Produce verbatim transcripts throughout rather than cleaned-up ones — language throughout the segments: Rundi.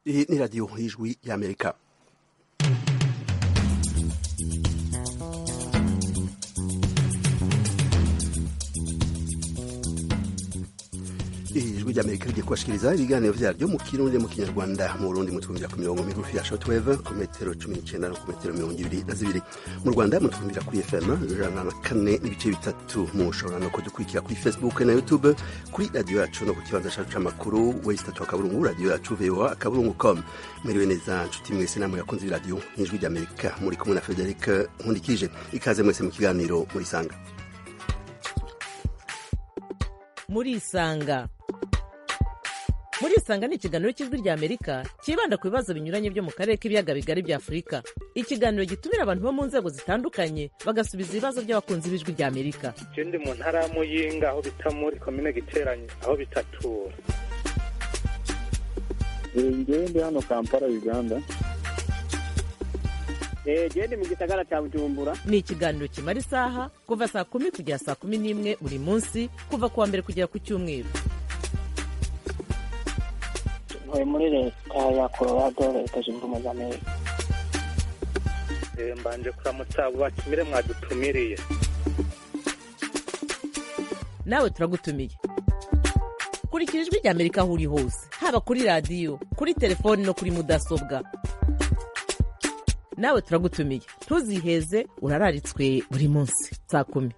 Iyi ni radiyo y'ijwi y'Amerika. ijwi ry'Amerika rigiye kubashikiriza ibiganiro vyaryo mu Kirundi mu Kinyarwanda mu Burundi mutwumvira ku mirongo migufi ya shortwave ku metero cumi n'icenda no ku metero mirongo ibiri na zibiri. Mu Rwanda mutwumvira kuri F M ijana na kane n'ibice bitatu. Mushobora no kudukurikira kuri Facebook na YouTube kuri radio yacu no ku kibanza cacu c'amakuru wesitatu akaburungu radio yacu V O A akaburungu com. Mwiriwe neza nshuti mwese namwe yakunze radio y'ijwi ry'Amerika, muri kumwe na Frederic Nkundikije. Ikaze mwese mu kiganiro muri Sanga. Muri Sanga Muri Sanga ni ikiganiro cy'ijwi ry'Amerika kibanda ku bibazo binyuranye byo mu karere k'ibiyaga bigari bya Afurika. Ikiganiro gitumira abantu bo mu nzego zitandukanye bagasubiza ibibazo by'abakunzi b'ijwi ry'Amerika. Je ndi mu ntara ya Muyinga aho bita muri commune Giteranye aho bitatura. Ngewe ndi hano Kampala Uganda. Eh je ndi mu gisagara cya Bujumbura. Ni ikiganiro kimara isaha kuva saa kumi kugera saa kumi n'imwe buri munsi kuva kuwa mbere kugera ku cyumweru. Ntuye muri leta ya Colorado, leta zunze ubumwe za Amerika. Eh mbanje kuramutsa bakimire mwadutumiriye. Nawe turagutumiye. Kurikira ijwi ry'Amerika aho uri hose, haba kuri radio, kuri telefone no kuri mudasobwa. Nawe turagutumiye. Ntuziheze, urararitswe buri munsi saa kumi.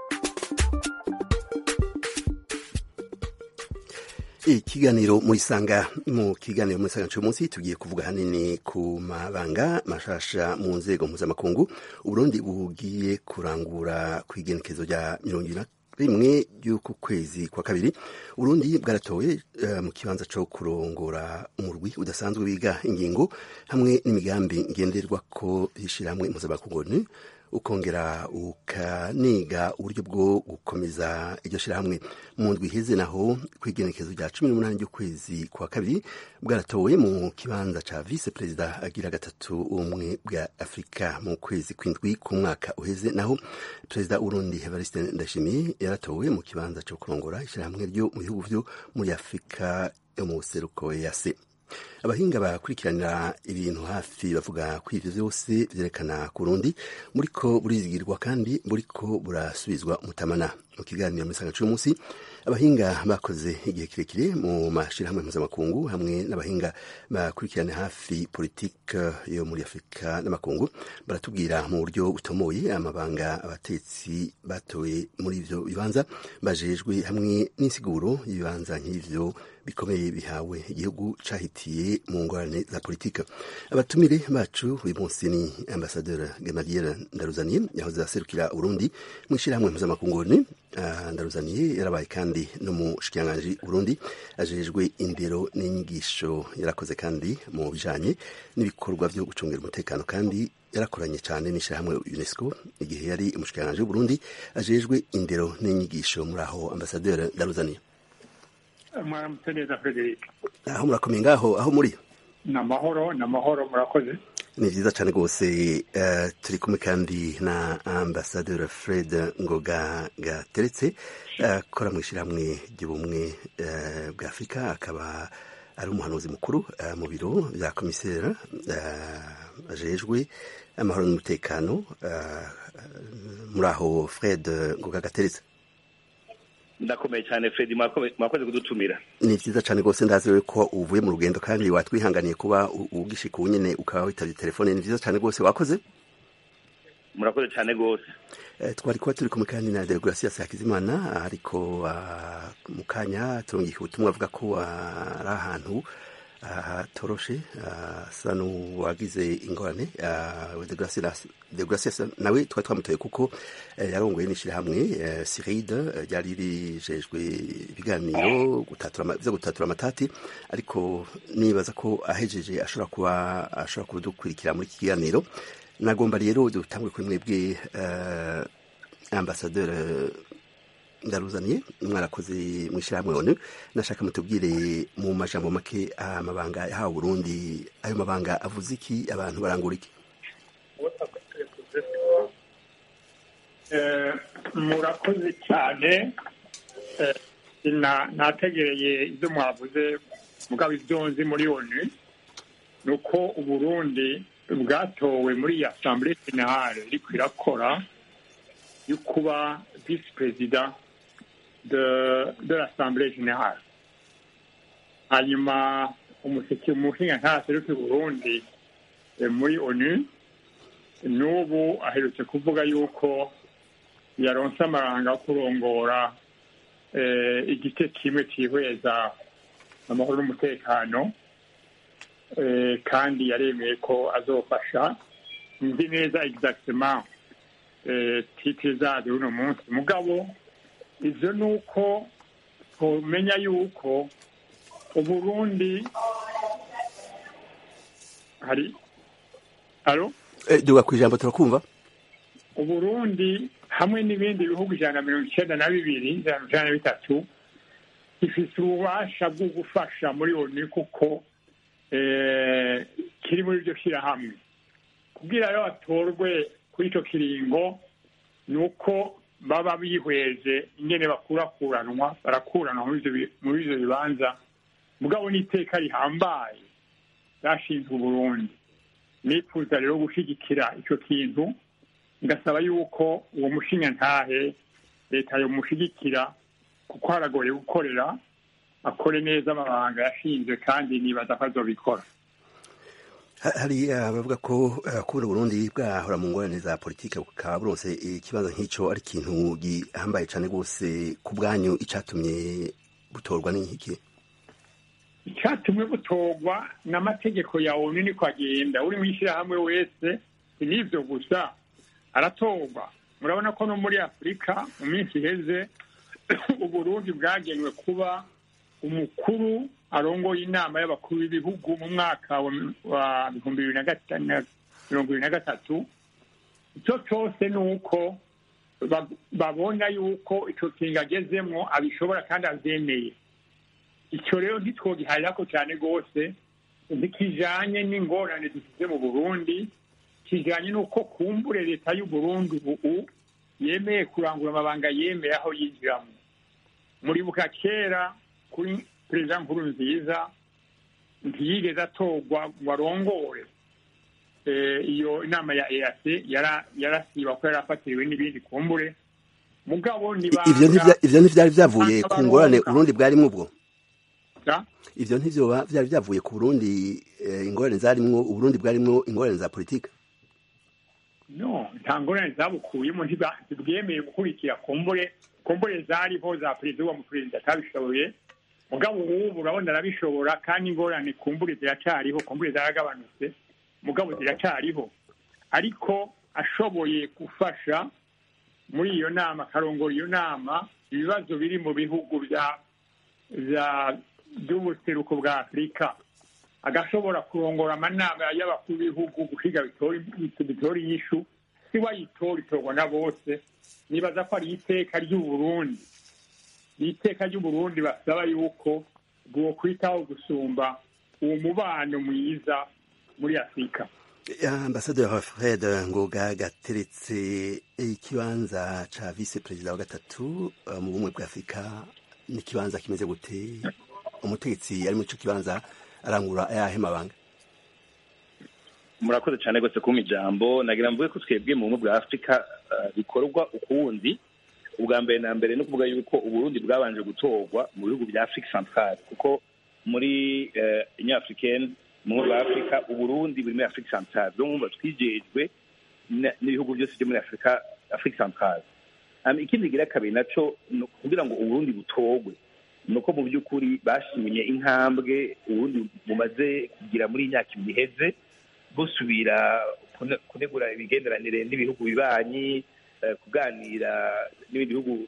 Ikiganiro muri Sanga. Mu kiganiro muri Sanga cyo munsi tugiye kuvuga hanini ku mabanga mashasha mu nzego mpuzamakungu Uburundi bugiye kurangura kwigenekezo rya mirongo ine rimwe y'uku kwezi kwa kabiri. Urundi bwaratowe uh, mu kibanza cyo kurongora umurwi udasanzwe wiga ingingo hamwe n'imigambi ngenderwa ko yishirahamwe mpuzamakungu ukongera ukaniga uburyo bwo gukomeza iryo shirahamwe. Mu ndwi iheze naho kwigenekezo rya cumi n'umunani ry'ukwezi kwa kabiri bwaratowe mu kibanza ca vice perezida agira gatatu umwe bwa Afrika mu kwezi kw'indwi ku mwaka uheze, naho perezida Urundi Evariste Ndayishimiye yaratowe mu kibanza cyo kurongora ishirahamwe ryo mu bihugu vyo muri Afrika yo mu seruko ya se. Abahinga bakurikiranira ibintu hafi bavuga ko ivyo vyose vyerekana ku Burundi buriko burizigirwa kandi buriko burasubizwa umutamana. Mu kiganiro muri Sanga cy'uyu munsi abahinga bakoze igihe kirekire mu mashirahamwe mpuzamakungu hamwe n'abahinga bakurikirana hafi politike yo muri Afrika n'amakungu baratubwira mu buryo butomoye amabanga abatetsi batoye muri ivyo bibanza bajejwe hamwe n'insiguro y'ibibanza nk'ivyo bikomeye bihawe igihugu cahitiye mu ngorane za politika. Abatumire bacu uyu munsi ni Ambassadeur Gamaliel Ndaruzaniye yahoze aserukira Burundi mu ishirahamwe mpuzamakungu ni uh, Ndaruzaniye yarabaye kandi no mu shikiranganji Burundi ajejwe indero n'inyigisho, yarakoze kandi mu bijanye n'ibikorwa vyo gucungira umutekano kandi yarakoranye cyane n'ishirahamwe UNESCO igihe yari umushikiranganji Burundi ajejwe indero n'inyigisho. Muri aho Ambassadeur Ndaruzaniye Mwaramutse neza Frederic. Aho murakomeye ngaho aho muri? Namahoro, namahoro murakoze. Ni vyiza cyane gose. Uh, turi kumwe kandi na Ambassadeur Fred Ngoga Gateretse akora uh, mu ishirahamwe ry'ubumwe uh, bwa Afrika, akaba ari umuhanuzi mukuru uh, mu biro bya komisera uh, ajejwe amahoro n'umutekano. Uh, muri aho Fred Ngoga Gateretse? Ndakomeye cyane Fred, mwakoze kudutumira. Ni vyiza cyane gose, ndazi ko uvuye mu rugendo kandi watwihanganiye kuba ugishika unyene ukaba witavye telefone. Ni vyiza cyane gose, wakoze. Murakoze cyane gose. Eh, twari kuba turi kumwe kandi na Degracias Hakizimana ariko uh, mu kanya turungika ubutumwa avuga ko ari uh, ahantu toroshe asa n'uwagize ingorane. Degracias nawe twari twamutoye kuko yarongoye n'ishirahamwe Siride ryari rijejwe ibiganiro vyo gutatura amatati, ariko nibaza ko ahejeje ashobora kuba ashobora kudukurikira muri iki kiganiro. Nagomba rero dutangwe kuri mwebwe uh, Ambassadeur Ndaruzaniye, mwarakoze mu ishirahamwe ONU. Nashaka mutubwire mu majambo make amabanga yahawe Burundi, ayo mabanga avuze iki, abantu barangura iki? Eh murakoze cyane. Eh nategereye ibyo mwavuze mugabo ibyonzi muri ONU ni uko uburundi bwatowe muri iyi asamblee générale iriko irakora yo kuba vice perezida de de l'assemblée générale. Hanyuma umuseke umushingantahe aseruka Burundi muri onu n'ubu aherutse kuvuga yuko yaronse amaranga yo kurongora igice kimwe cihweza amahoro n'umutekano, kandi yaremeye ko azofasha. Nzi neza exactement titre zazo uno munsi, mugabo ivyo nuko twomenya yuko Uburundi hari alo eh, duga kwijambo turakumva. Uburundi hamwe n'ibindi bihugu ijana na mirongo icenda na bibiri ijana na bitatu ifise ububasha bwo gufasha muri onu kuko eh, kiri muri iryo shirahamwe. Kugira rero batorwe kuri ico kiringo nuko baba bihweje ingene bakurakuranwa barakuranwa muri ivyo bibanza, mugabo n'iteka rihambaye rashinzwe Uburundi. Nipfuza rero gushigikira ico kintu, ngasaba yuko uwo mushingantahe leta yomushigikira kuko haragoye gukorera, akore neza amabanga yashinzwe kandi nibaza ko azobikora. Hari abavuga ko kubura Burundi bwahora mu ngorane za politike bukaba buronse ikibazo nk'ico ari ikintu gihambaye cane gose. Ku bwanyu icatumye butorwa n'iki? Icatumwe butorwa n'amategeko ya onu niko agenda. Uri mw'ishirahamwe wese n'ivyo gusa aratorwa. Murabona ko no muri Afrika mu minsi iheze Uburundi bwagenwe kuba umukuru arongoye inama y'abakuru b'ibihugu mu mwaka wa bihumbi bibiri na mirongo ibiri na gatatu. Ico cose nuko babona yuko ico kinga agezemwo abishobora kandi avyemeye. Ico rero ntitwogiharirako cane gose, ntikijanye n'ingorane dufise mu Burundi, kijanye nuko kumbure leta y'u Burundi ubu yemeye kurangura amabanga yemeye aho yinjiramwo. Muribuka kera kuri Perezida Nkurunziza ntiyigeze atorwa ngo arongore iyo inama ya E A C, yarasiba ko yarafatiriwe n'ibindi kumbure. Mugabo ivyo ntivyari vyavuye ku ngorane Burundi bwarimwo ubwo? Ivyo ntivyo vyari vyavuye ku Burundi ingorane zarimwo Uburundi bwarimwo ingorane za politika? No, nta ngorane zabukuyemo, ntibwemeye gukurikira kumbure kumbure zariho za perezida wa muperezida atabishoboye. Mugabo ubu urabona arabishobora kandi ingorane kumbure ziracariho, kumbure zaragabanutse mugabo ziracariho. Ariko ashoboye gufasha muri iyo nama, karongora iyo nama, ibibazo biri mu bihugu vya vya by'ubuseruko bwa Afrika, agashobora kurongora amanama y'abakuru b'ibihugu guhiga bitori yishu, si wayitora itorwa na bose. Nibaza ko ari iteka ry'Uburundi, iteka ry'Uburundi basaba yuko bwo kwitaho gusumba uwo mubano mwiza muri Afrika. Ambassadeur Fred Ngoga gateretse ikibanza ca vice president wa gatatu mu bumwe bwa Afrika, ni kibanza kimeze gute? Umutegetsi ari mu cyo kibanza arangura ayahe mabanga? Murakoze cyane gose ku mijambo. Nagira mvuge ko twebwe mu bumwe bwa Afrika bikorwa ukundi. Ubwa mbere na mbere no kuvuga yuko Uburundi bwabanje gutorwa mu bihugu bya Afrika Centrale, kuko muri Union Africaine mu bwa Afrika Uburundi buri muri Afrika Centrale, donc umva twijejwe n'ibihugu byose byo muri Afrika Afrika Centrale. Am ikindi gira kabiri naco kugira ngo Uburundi butorwe nuko mu by'ukuri bashimye intambwe Uburundi bumaze kugira muri imyaka ibiheze, busubira kunegura ibigenderanire n'ibihugu bibanyi, kuganira n'ibindi bihugu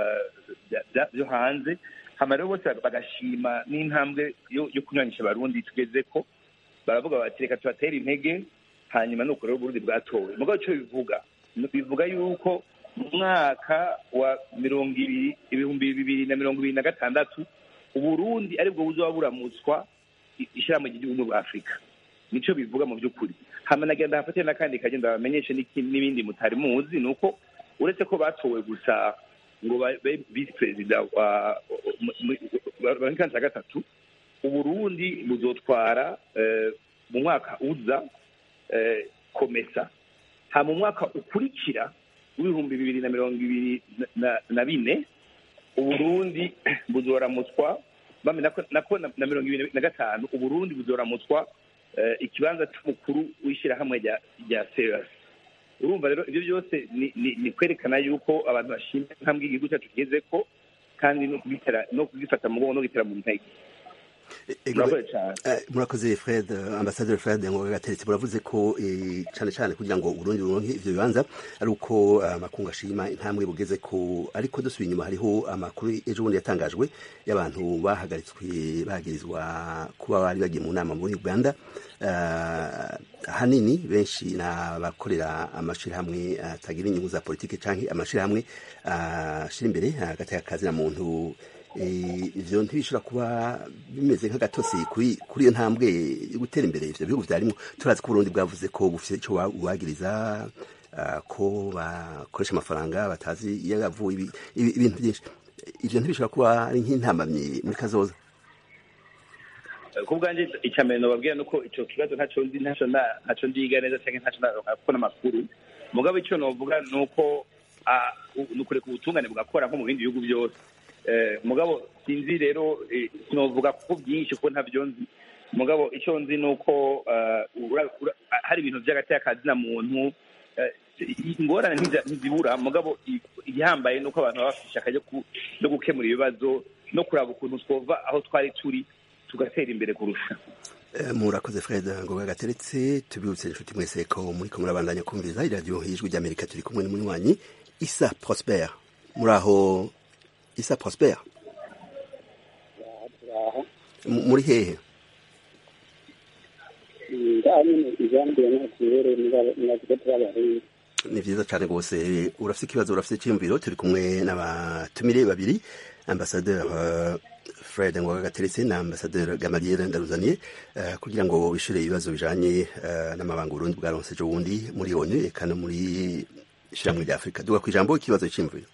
byo hanze. Hama rero bose bagashima n'intambwe yo kunywanisha Abarundi tugeze ko, baravuga bati reka tubatera intege, hanyuma nuko rero Uburundi bwatowe. Mugabo cyo bivuga bivuga yuko mu mwaka wa mirongo ibiri ibihumbi bibiri na mirongo ibiri na gatandatu Uburundi aribwo buzoba buramutswa ishirahamwe ry'igihugu bwa Afrika. Nico bivuga mu by'ukuri. Hama nagenda hafate nakandi kagenda bamenyeshe n'ibindi mutari muzi, nuko uretse ko batowe gusa ngo vice president wa bankanza gatatu, Uburundi buzotwara mu mwaka uza komesa ha mu mwaka ukurikira w'ibihumbi bibiri na mirongo ibiri na bine uburundi buzoramutswa nako na mirongo ibiri na gatanu uburundi buzoramutswa ikibanza c'umukuru w'ishyirahamwe rya seras. Urumva rero ibyo byose ni kwerekana yuko abantu bashimye intambwe igihugu cyacu kigezeko kandi no kugifata mu no gitera mu ntege. Murakoze Fred, Ambassadeur Fred Ngoga Gateretse, muravuze ko cyane cyane kugira ngo Burundi buronke ivyo bibanza ari uko amakungu ashima intambwe bugeze ko, ariko dusubiye inyuma hariho amakuru ejo bundi yatangajwe y'abantu bahagaritswe bagirizwa kuba bari bagiye mu nama muri Uganda. Hanini benshi n'abakorera amashirahamwe atagira inyungu za politike canke amashirahamwe ashira imbere hagati y'akazi na muntu. Ivyo ntibishobora kuba bimeze nk'agatosi kuri kuri iyo ntambwe yo gutera imbere ivyo bihugu vyarimo. Turazi ko Burundi bwavuze ko bufite ico wagiriza ko bakoresha amafaranga batazi iyo yavuye ibintu byinshi. Ivyo ntibishobora kuba ari nk'intamamye muri kazoza. Kubwanje icyambere no babwira nuko ico kibazo ntaco nzi ntaco ntaco ndiga neza cyangwa ntaco nakora amakuru. Mugabo ico novuga nuko nukure ku butungane bugakora nko mu bindi bihugu byose. Mugabo sinzi rero sinovuga kuko byinshi kuko ntavyo nzi. Mugabo icyo nzi nuko hari ibintu by'agateka muntu ingorane ntizibura. Mugabo igihambaye nuko abantu babafisha akaje no gukemura ibibazo no kuraba ukuntu twova aho twari turi tugatera imbere kurusha. Murakoze Fred Ngoga Gateretse, tubibutse inshuti mwese ko muri ko murabandanya kumviriza iradiyo y'ijwi ry'Amerika. Turi kumwe n'umunywanyi Issa Prosper. Muraho Issa Prosper? Muri hehe? Ni vyiza cyane rwose. Urafite ikibazo, urafite icyumviro. Turi kumwe n'abatumire babiri, Ambassadeur uh, Fred Ngoga Gateretse na Ambassadeur Gamaliel Ndaruzaniye, uh, kugira ngo bishure ibibazo bijanye uh, n'amabanga Burundi bwaronse ejo bundi muri O N U eka no muri ishyirahamwe rya Afurika. Duga ku ijambo ikibazo cy'imviro.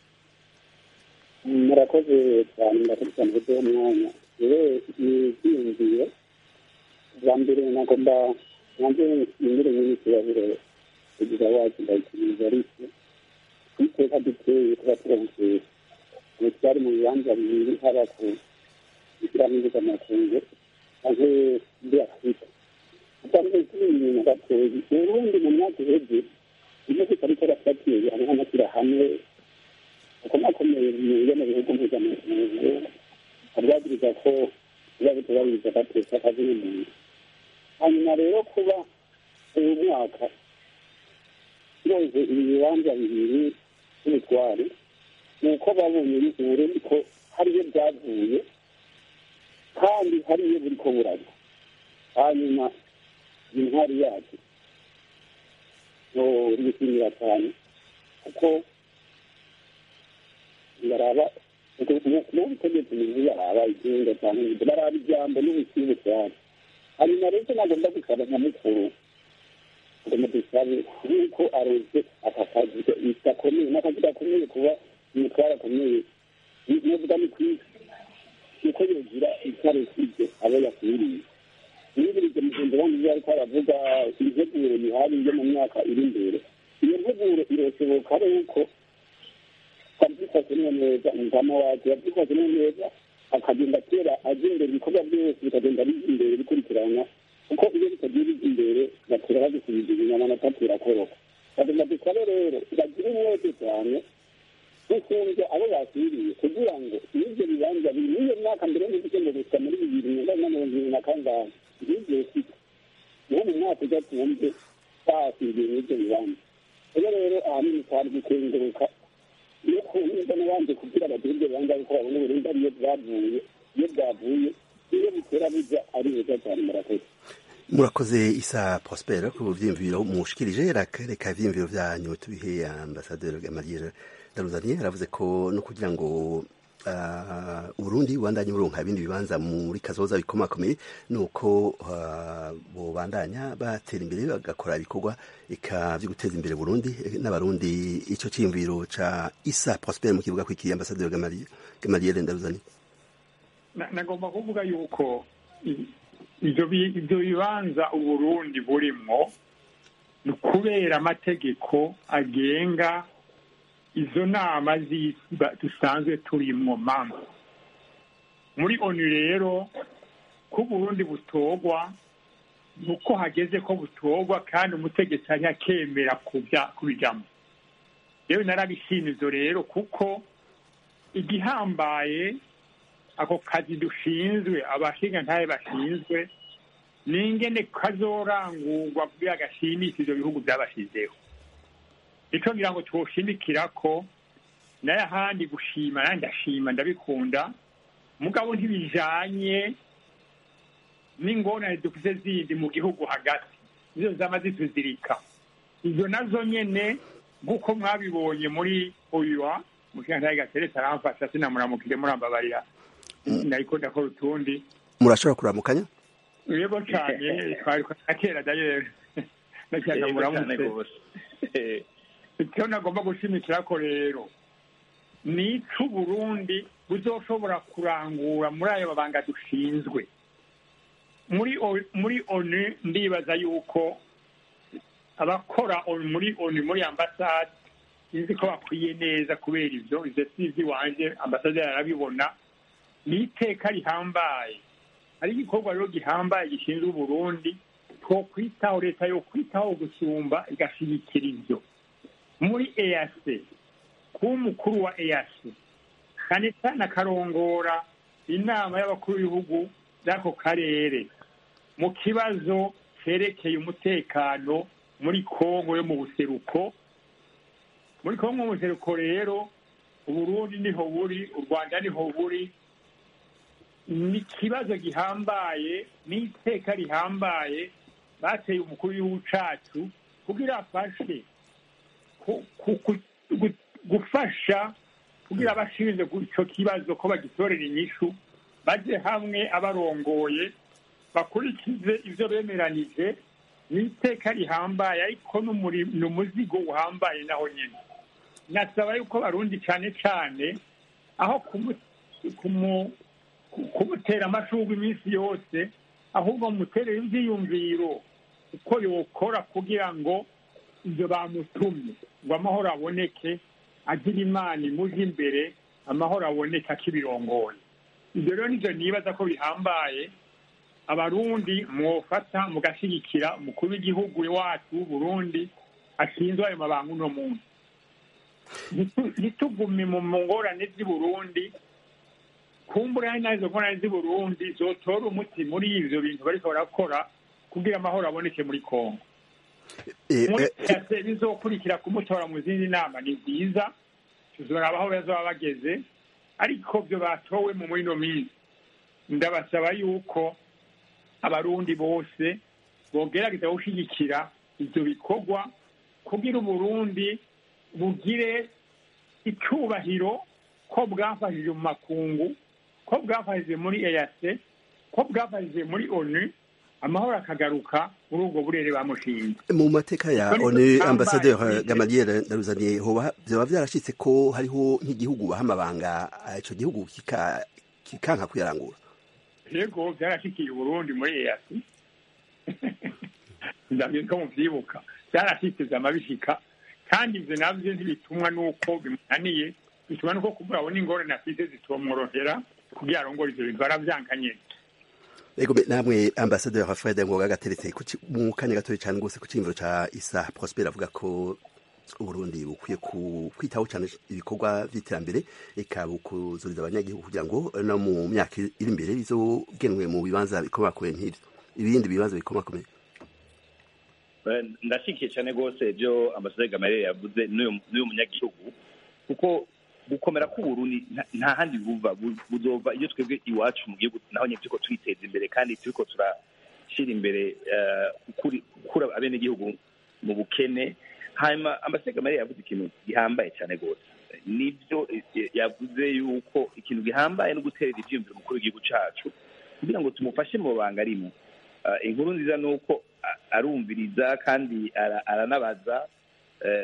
Murakoze cyane, murakoze cyane kuko umwanya rero niyumviye bwa mbere nagomba nanjye imbere y'ikibazo kugira wacu ndakiriza ariko kwiteka duteye kuba turamutse twari mu bibanza bibiri haba ku ishyirahamwe ry'amakungu aho muri Afurika kandi turi mu gatoyi ubundi mu myaka iheze ibyo tutari turafatiye hamwe n'amashyirahamwe akomeye yo mu bihugu mpuzamahanga ababwiriza ko biba bitubahiriza agateka akazi n'umuntu. Hanyuma rero kuba uyu mwaka turoze ibi bibanza bibiri by'ubutwari ni uko babonye Burundi ko hariyo byavuye kandi hariyo buri ko buraba. Hanyuma intwari yacu no rishimira cyane kuko baraba n'ubutegetsi mu baraba ikinga cyane baraba ijambo n'ubukingo cyane. Hanyuma rero nagomba gusaba nka mukuru ngo mudusabe yuko aroze aka kazi gakomeye n'akazi gakomeye kuba umutwara akomeye novuga ni kwisi yuko yogira itarekije abo yakwiriye. Nibirije mugenzi wanjye ariko aravuga integuro ihari yo mu myaka iri imbere. Iyo nteguro irashoboka yuko byifashe neza umugama wacu yabyifashe neza akagenda kera ajya imbere ibikorwa byose bikagenda bijya imbere bikurikirana kuko iyo bitagiye bijya imbere batera bagisubiza inyama natatira koroka. Bagomba dusabe rero bagira umwete cyane gusumbya abo bakwiriye kugira ngo n'ibyo bibanza biri n'iyo myaka mbere y'uko ngo gusa muri bibiri na mirongo ibiri na kangahe n'ibyo bifite niho mu mwaka ujya twumve basinziye n'ibyo bibanza. Rero rero ahanini twari gukenguruka iyo kuza n'abandi kugira bagire ibyo bibanza kuko babona Burundi ariyo bwavuye iyo bwavuye iyo bitera bijya ari beza cyane. Murakoze. Murakoze Issa Prosper ku byiyumviro mushikirije. Reka ivyiyumviro vyanyu tubihe Ambassadeur Gamaliel Ndaruzaniye. Aravuze ko no kugira ngo uh, Burundi bandanye buronka ibindi bibanza muri kazoza bikomakomeye nuko uh, bo bandanya batera imbere bagakora ibikorwa ika byo guteza imbere Burundi n'abarundi. Ico cyiyumviro ca Issa Prosper mu kivuga ko iki Ambassadeur Gamaliel Gamaliel Ndaruzaniye. Nagomba kuvuga yuko ibyo bibanza uburundi burimo ni ukubera amategeko agenga izo nama z'isi dusanzwe turimo mama muri onu rero ko uburundi butorwa ni uko hageze ko butorwa kandi umutegetsi ari akemera kubijyamo yewe narabishimizo rero kuko igihambaye ako kazi dushinzwe abashinga ntaye bashinzwe ningene kazorangurwa kugira gashimisha ivyo bihugu byabashizeho nico ngira ngo twoshimikira ko naye ahandi gushima nandi ndashima ndabikunda mugabo ntibijanye n'ingorane dufise zindi mu gihugu hagati nizo zama zituzirika izo nazo nyene nk'uko mwabibonye muri oyuwa mushinga ntaye gateretse aramfasha sinamuramukire murambabarira nariko ndakora utundi murashobora kuramukanya yego cyane twari kera daye nacyanga muramutse icyo nagomba gushimikira ko rero ni icu Burundi buzoshobora kurangura muri ayo mabanga dushinzwe muri muri onu ndibaza yuko abakora muri onu muri ambasade sinzi ko bakwiye neza kubera ivyo ivyo sizi wanje ambasade arabibona ni iteka rihambaye ari igikorwa rero gihambaye gishinzwe Uburundi two kwitaho leta yo kwitaho gusumba igashigikira ivyo muri E A C ku mukuru wa E A C kandi sana karongora inama y'abakuru b'ibihugu by'ako karere mu kibazo cerekeye umutekano muri Kongo yo mu buseruko muri Kongo mu buseruko rero Uburundi niho buri u Rwanda niho buri ni ikibazo gihambaye n'iteka rihambaye bateye umukuru w'igihugu cacu kugira afashe gufasha kugira abashinzwe ico kibazo ko bagitorera inyishu baje hamwe abarongoye bakurikize ivyo bemeranije n'iteka rihambaye ariko ni umuzigo uhambaye naho nyene nasaba yuko barundi cane cane aho kumutera amashurwe iminsi yose ahubwo muterere ivyiyumviro uko yokora kugira ngo ivyo bamutumye ngo amahoro aboneke agira imana imuje imbere amahoro aboneke akibirongoye ivyo rero nivyo nibaza ko bihambaye abarundi mwofata mugashigikira umukuru w'igihugu iwacu w'Uburundi ashinzwe ayo mabanga uno munsi ntitugume mu ngorane z'i Burundi kumbura hari nazo ngorane z'i Burundi zotora umuti muri ivyo bintu bariko barakora kugira amahoro aboneke muri Kongo bizokurikira kumutora mu zindi nama ni byiza tuzoraba aho bazoba bageze ariko byo batowe mu muri no minsi ndabasaba yuko abarundi bose bogerageza gushigikira ivyo bikorwa kugira Uburundi bugire icubahiro ko bwafashije mu makungu ko bwafashije muri E A C ko bwafashije muri onu amahoro akagaruka muri ubwo burere bamushinze mu mateka ya onu ambasaderi Gamaliel Ndaruzaniye hoba byaba byarashitse ko hariho nk'igihugu bahamabanga ico gihugu kika kikanka kuyarangura yego byarashikiye Burundi muri E A C ndabye ko muvyibuka byarashitse amabishika kandi ivyo navyo ntibitumwa nuko bimunaniye bituma nuko kubura ingorane afite zitomworohera kugira arongore ivyo bintu baravyankanye Ego namwe ambassadeur Fred Ngoga gateretse mu kanya gatoyi cyane gose ku cimviro ca Isa Prosper avuga ko Uburundi bukwiye kwitaho cyane ibikorwa vy'iterambere eka bukuzuriza abanyagihugu kugira ngo no mu myaka iri imbere bizogenwe mu bibanza bikomakomeye nk'ivyo ibindi bibanza bikomakomeye ndashikiye cyane gose byo ambassadeur Gamaliel yavuze n'uyu munyagihugu kuko gukomera k'Uburundi nta handi buva buzova iyo twebwe iwacu mu gihugu naho nyine turiko twiteza imbere kandi turiko turashira imbere kukura abene gihugu mu bukene hanyuma ambassadeur Gamaliel yavuze ikintu gihambaye cyane gose nibyo yavuze yuko ikintu gihambaye no guterera ivyiyumviro mukuru w'igihugu cacu kugira ngo tumufashe mu banga arimo inkuru nziza nuko arumviriza kandi aranabaza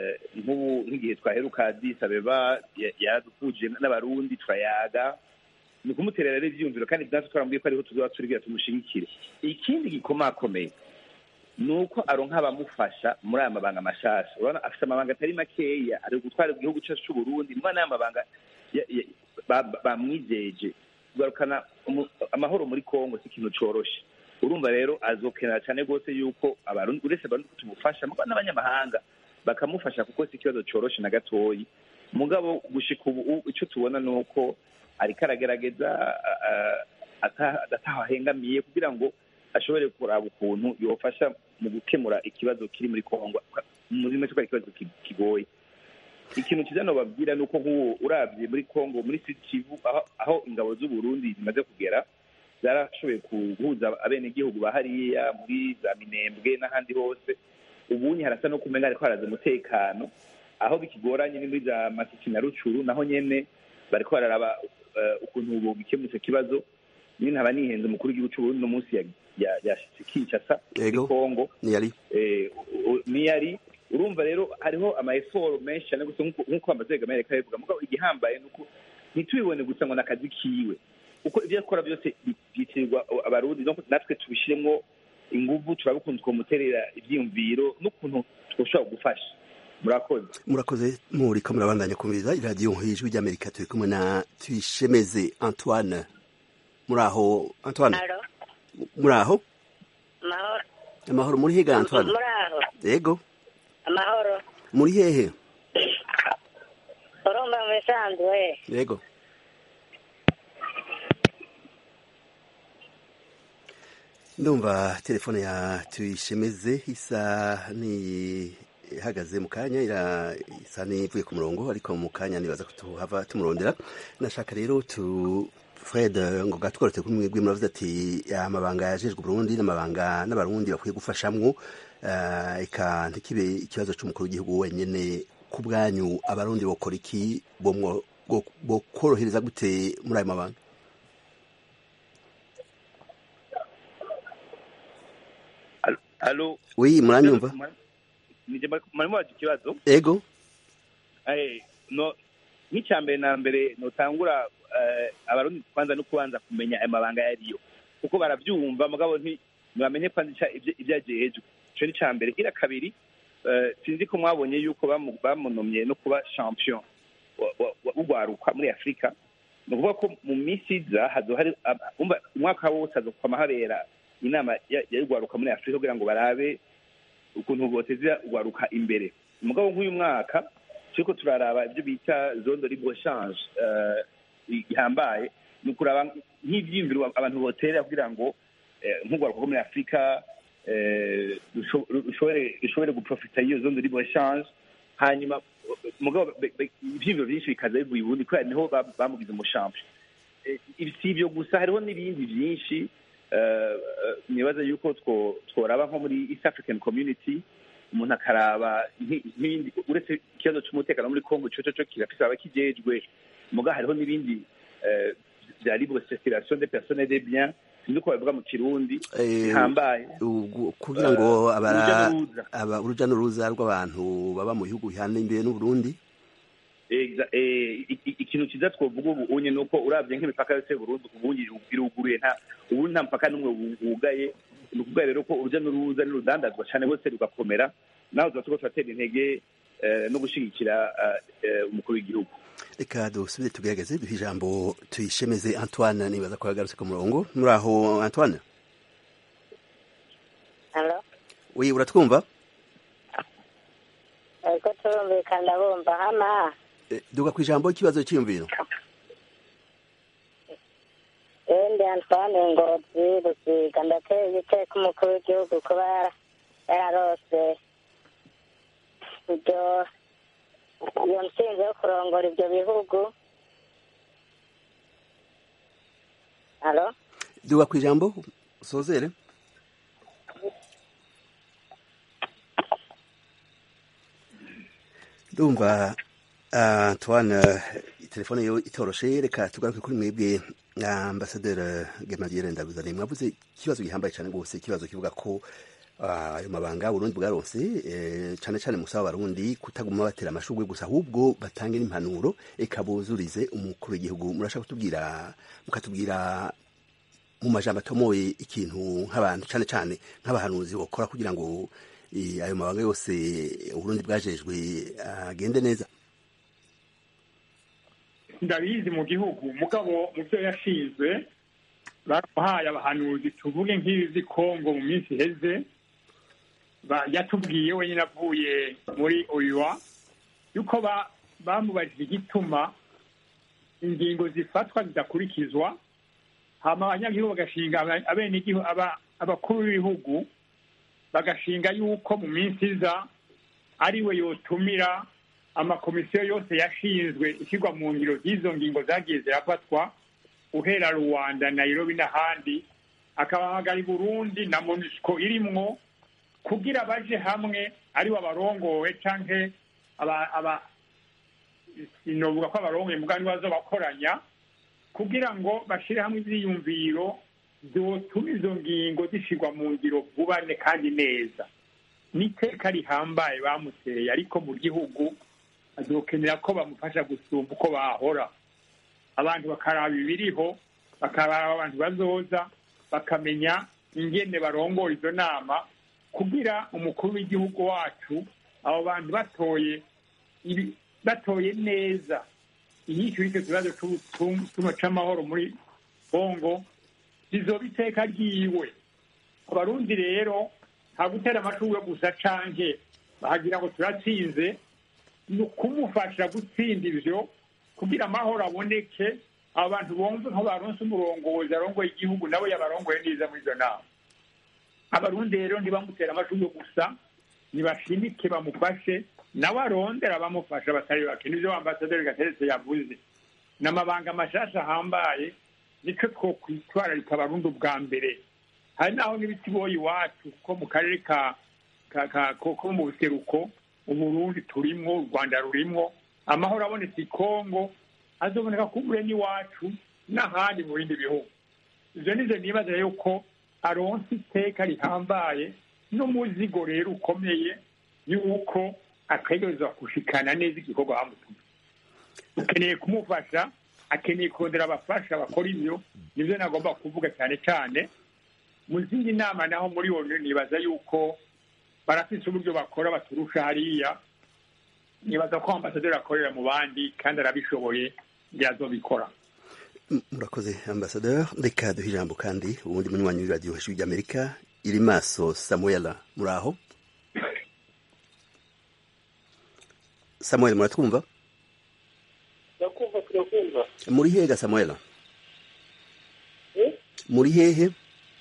nk'ubu nk'igihe twaheruka Addis Abeba yaradukuje n'abarundi turayaga ni ukumuterera rero ivyumviro kandi natwe twarambwiye ko ariho tuzoba turigira tumushigikire. Ikindi gikomakomeye ni uko aronka abamufasha muri aya mabanga mashasha. Urabona afite amabanga atari makeya, ari gutwara igihugu cyacu cy'u Burundi, muri aya mabanga bamwijeje kugarukana amahoro muri Kongo si ikintu coroshe. Urumva rero azokenera cyane rwose yuko abarundi uretse abarundi tumufasha n'abanyamahanga bakamufasha kuko si ikibazo coroshe na gatoyi. Mugabo gushika ubu icyo tubona ni uko ariko aragerageza atahahengamiye kugira ngo ashobore kuraba ukuntu yofasha mu gukemura ikibazo kiri muri Kongo. Muri make ko ikibazo kigoye. Ikintu kiza no babwira nuko nk'uwo uravye muri Kongo muri Kivu aho, aho ingabo z'u Burundi zimaze kugera zarashoboye kuhuza abene gihugu bahariya muri za Minembwe n'ahandi hose. Ubunyi harasa no kumenga ariko haraza umutekano aho bikigoranye ni muri za Masisi na Rucuru naho nyene bariko bararaba uh, ukuntu ubu bikemutse kibazo. Ni ntaba nihenze umukuru w'igihugu cy'u Burundi no munsi ya yashitse Kinshasa muri Kongo ni yari eh ni yari urumva rero hariho ama effort menshi cyane gusa nkuko amazega Amerika yevuga mugabo igihambaye nuko ntitubibone gusa ngo nakazi kiwe uko ivyo akora byose byitirwa abarundi donc natwe tubishiremo inguvu turabukunda ko muterera ivyiyumviro n'ukuntu twoshobora gufasha. Murakoze murakoze muri kamera bandanya kumviriza radio hijwi ry'Amerika turi kumwe na Tuyishemeze Antoine. Muraho Antoine? Allo. Muraho? Mahoro. Amahoro muri hega Antoine? Muraho. Yego. Amahoro. Muri hehe? Urumva mwisanzwe. Yego. Ndumva telefone ya Tuyishemeze isa ni ihagaze mu kanya ira isa nivuye ku murongo ariko mu kanya nibaza ko tuhava tumurondera. Nashaka rero tu Fred ngo gatworote kumwe mwebwe muravuze ati amabanga yajejwe Burundi n'amabanga n'abarundi bakwiye gufashamwo uh, eka ntikibe ikibazo cy'umukuru w'igihugu wenyene. Ku bwanyu abarundi bokora iki bomwo bokorohereza gute muri ayo mabanga? Allo. Oui, muranyumva? Nije marimo waje kibazo? Ego. Eh no n'icyambere na mbere notangura uh, abarundi kwanza no kubanza kumenya amabanga yariyo kuko baravyumva mugabo nti bamenye kwanza ibyajeje cyo ni cyambere. Ira kabiri uh, sinzi ko mwabonye yuko bamunomye no kuba champion ugwaruka muri Afrika. Nukuvuga ko mu misi za hazo hari umwaka wose azokoma habera inama y'ugwaruka muri Afrika kugira ngo barabe ukuntu boteza ugwaruka imbere. Mugabo nk'uyu mwaka cyo turaraba ibyo bita zone de libre échange euh ihambaye nukuraba nk'ivyimviro abantu botera kugira ngo nk'ugwaruka muri Afrika eh ushobore ushobore guprofita iyo zone de libre échange. Hanyuma mugabo ivyimviro byinshi bikaza bivuye ubundi ko niho bamugize umushampi. Ibyo gusa hariho n'ibindi byinshi nibaza yuko tworaba nko muri East African Community umuntu akaraba n'ibindi uretse ikibazo cy'umutekano muri Congo cyo cyo kirafise abakijejwe muga hariho n'ibindi bya libre circulation des personnes et des biens nuko bavuga mu Kirundi hambaye kugira ngo abara aba uruja n'uruza rw'abantu baba mu bihugu bihana imbere n'u Burundi. Ikintu kiza twovuga ubu unye nuko uravye nk'imipaka yose Burundi ubunyi iruguruye nta ubu nta mpaka numwe wugaye. Nukuvuga rero ko uruja n'uruza n'urudandazwa cyane bose rugakomera naho tuba turatera intege no gushigikira umukuru w'igihugu. Reka dusubire tugerageze duhe ijambo Tuyishemeze Antoine nibaza ko yagarutse ku murongo. Muraho Antoine? Allo. Oui, uratwumva? Ego turumvikana bumva hama. Duga ku ijambo ikibazo cy'imviro. Ende Antoine Ngozi rusiga ndateye iteka umukuru w'igihugu kuba yararose ibyo iyo ntsinzi yo kurongora ibyo bihugu. Allo? Duga ku ijambo usozere. Ndumva Antoine telefone yo itoroshe. Reka tugaruke kuri mwebwe Ambassadeur Gamaliel Ndabuzane. Mwavuze ikibazo gihambaye cyane gose, ikibazo kivuga ko ayo mabanga Burundi bwaronse cyane cyane musaba abarundi kutaguma batera amashurwe gusa ahubwo batange n'impanuro eka buzurize umukuru w'igihugu. Murashaka kutubwira mukatubwira mu majambo atomoye ikintu nk'abantu cyane cyane nk'abahanuzi bakora kugira ngo ayo mabanga yose Burundi bwajejwe agende neza? Ndabizi mu gihugu mugabo mu byo yashinzwe baramuhaye abahanuzi, tuvuge nk'izi Kongo mu minsi iheze yatubwiye wenyine avuye muri Oua yuko bamubajije igituma ingingo zifatwa zidakurikizwa, hama abanyagihugu bagashinga abenegihugu abakuru b'ibihugu bagashinga yuko mu minsi iza ariwe yotumira amakomisiyo yose yashinzwe ishyirwa mu ngiro z'izo ngingo zagiye zirafatwa uhera Rwanda, Nairobi n'ahandi, akabahamagara i Burundi na MONUSCO irimwo kugira baje hamwe ari abarongowe canke aba aba inovuga ko abarongoye mugani bazo bakoranya kugira ngo bashire hamwe ivyiyumviro zotuma izo ngingo zishirwa mu ngiro vubane kandi neza. N'iteka rihambaye bamuteye, ariko mu gihugu azokenera ko bamufasha gusumba uko bahora. Abantu bakaraba ibiriho, bakaraba abantu bazoza, bakamenya ingene barongora izo nama kugira umukuru w'igihugu wacu abo bantu batoye ibi batoye neza inyishu y'icyo kibazo tuno c'amahoro muri Kongo zizoba iteka ryiwe. Abarundi rero nta gutera amashurwe gusa canke bahagira ngo turatsinze, ni ukumufasha gutsinda ivyo kugira amahoro aboneke, abo bantu bomve nko baronse umurongozi arongoye igihugu nabo yabarongoye neza muri izo nama. Abarundi rero ntibamutera amashurwe gusa, nibashimike bamufashe nawe arondera bamufasha batari bake. Nivyo ambasaderi Gateretse yavuze, n'amabanga mashasha ahambaye nico twokwitwararika abarundi ubwa mbere. Hari naho n'ibiti boyi iwacu ko mu karere ka ko mu buseruko Uburundi turimwo, u Rwanda rurimwo, amahoro abonetse i Kongo azoboneka kubure n'iwacu n'ahandi mu bindi bihugu. Ivyo nivyo nibaza yuko aronse iteka rihambaye n'umuzigo rero ukomeye yuko ategerezwa gushikana neza igikorwa bamutumye. Akeneye kumufasha, akeneye kurondera abafasha bakora ivyo. Nivyo nagomba kuvuga cyane cyane. Mu zindi nama naho muri ONU nibaza yuko barafise uburyo bakora baturusha hariya. Nibaza ko ambasaderi akorera mu bandi kandi arabishoboye yazobikora. Murakoze ambasaderi. Reka duhe ijambo kandi ubundi munywanyi w'iradiyo Ijwi ry'Amerika iri maso Samuela, muraho? Samuel, muratwumva? Ndakumva, turakumva. Muri hehe Samuela? Eh? Muri hehe?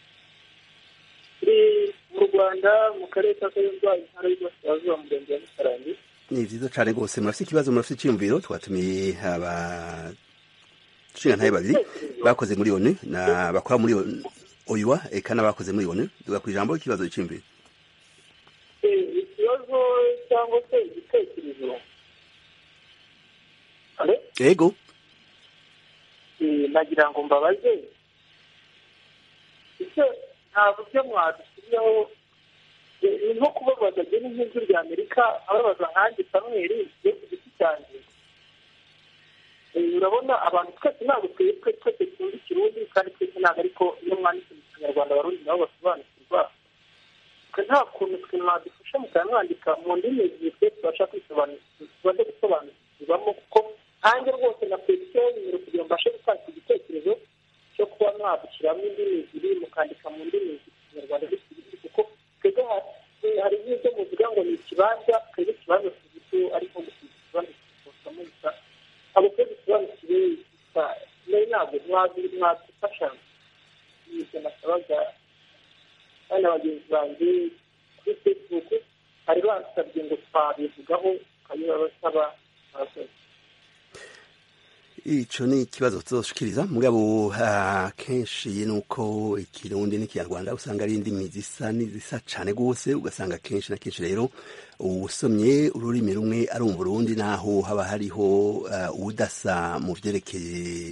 Muri mu Rwanda mu karere ka Kayonza, intara y'Iburasirazuba, mu murenge wa Mukarange. Ni vyiza cane gose. Murafise ikibazo, murafise iciyumviro? Twatumiye aba nshingantahe babiri bakoze muri ONU na bakora muri Oua eka n'abakoze muri ONU. Duga kwijambo ikibazo iciyumviro. Eh, ikibazo cyangwa se igitekerezo. Ale? Yego. Eh, nagira ngo mbabaze. Icyo nta buryo mwadushyiriyeho nko kubabaza agena nk'ijwi rya Amerika ababaza nkanjye Samuel yo ku giti cyanjye. Urabona abantu twese ntabwo twebwe twese tuzi ikirundi kandi twese ntabwo, ariko iyo mwanditse mu Kinyarwanda abarundi nabo basobanukirwa. Nta kuntu twe mwadufasha mukamwandika mu ndimi ebyiri twese tubasha kwisobanukirwa gusobanukirwamo, kuko nanjye rwose na petisiyo nimero kugira ngo mbashe gutanga igitekerezo cyo kuba mwadushyiramo indimi ebyiri mukandika mu ndimi z'Ikinyarwanda n'Ikirundi, kuko twebwe hari n'ibyo muvuga ngo ni ikibanza, twebwe ikibanza tuzi ariko gusiga ikibanza kikosamo gusa abo twese tusobanukiwe gusa nayo ntabwo mwadufasha. Ibyo nasabaga abana bagenzi banjye kuri Facebook bari bansabye ngo twabivugaho ukanyura basaba abakozi. Ico ni ikibazo tuzoshikiriza mugabo kenshi nuko ikirundi n'ikinyarwanda usanga ari indimi zisa n'izisa cane gose, ugasanga kenshi na kenshi rero usomye ururimi rumwe ari mu Burundi naho haba hariho ubudasa mu vyerekeye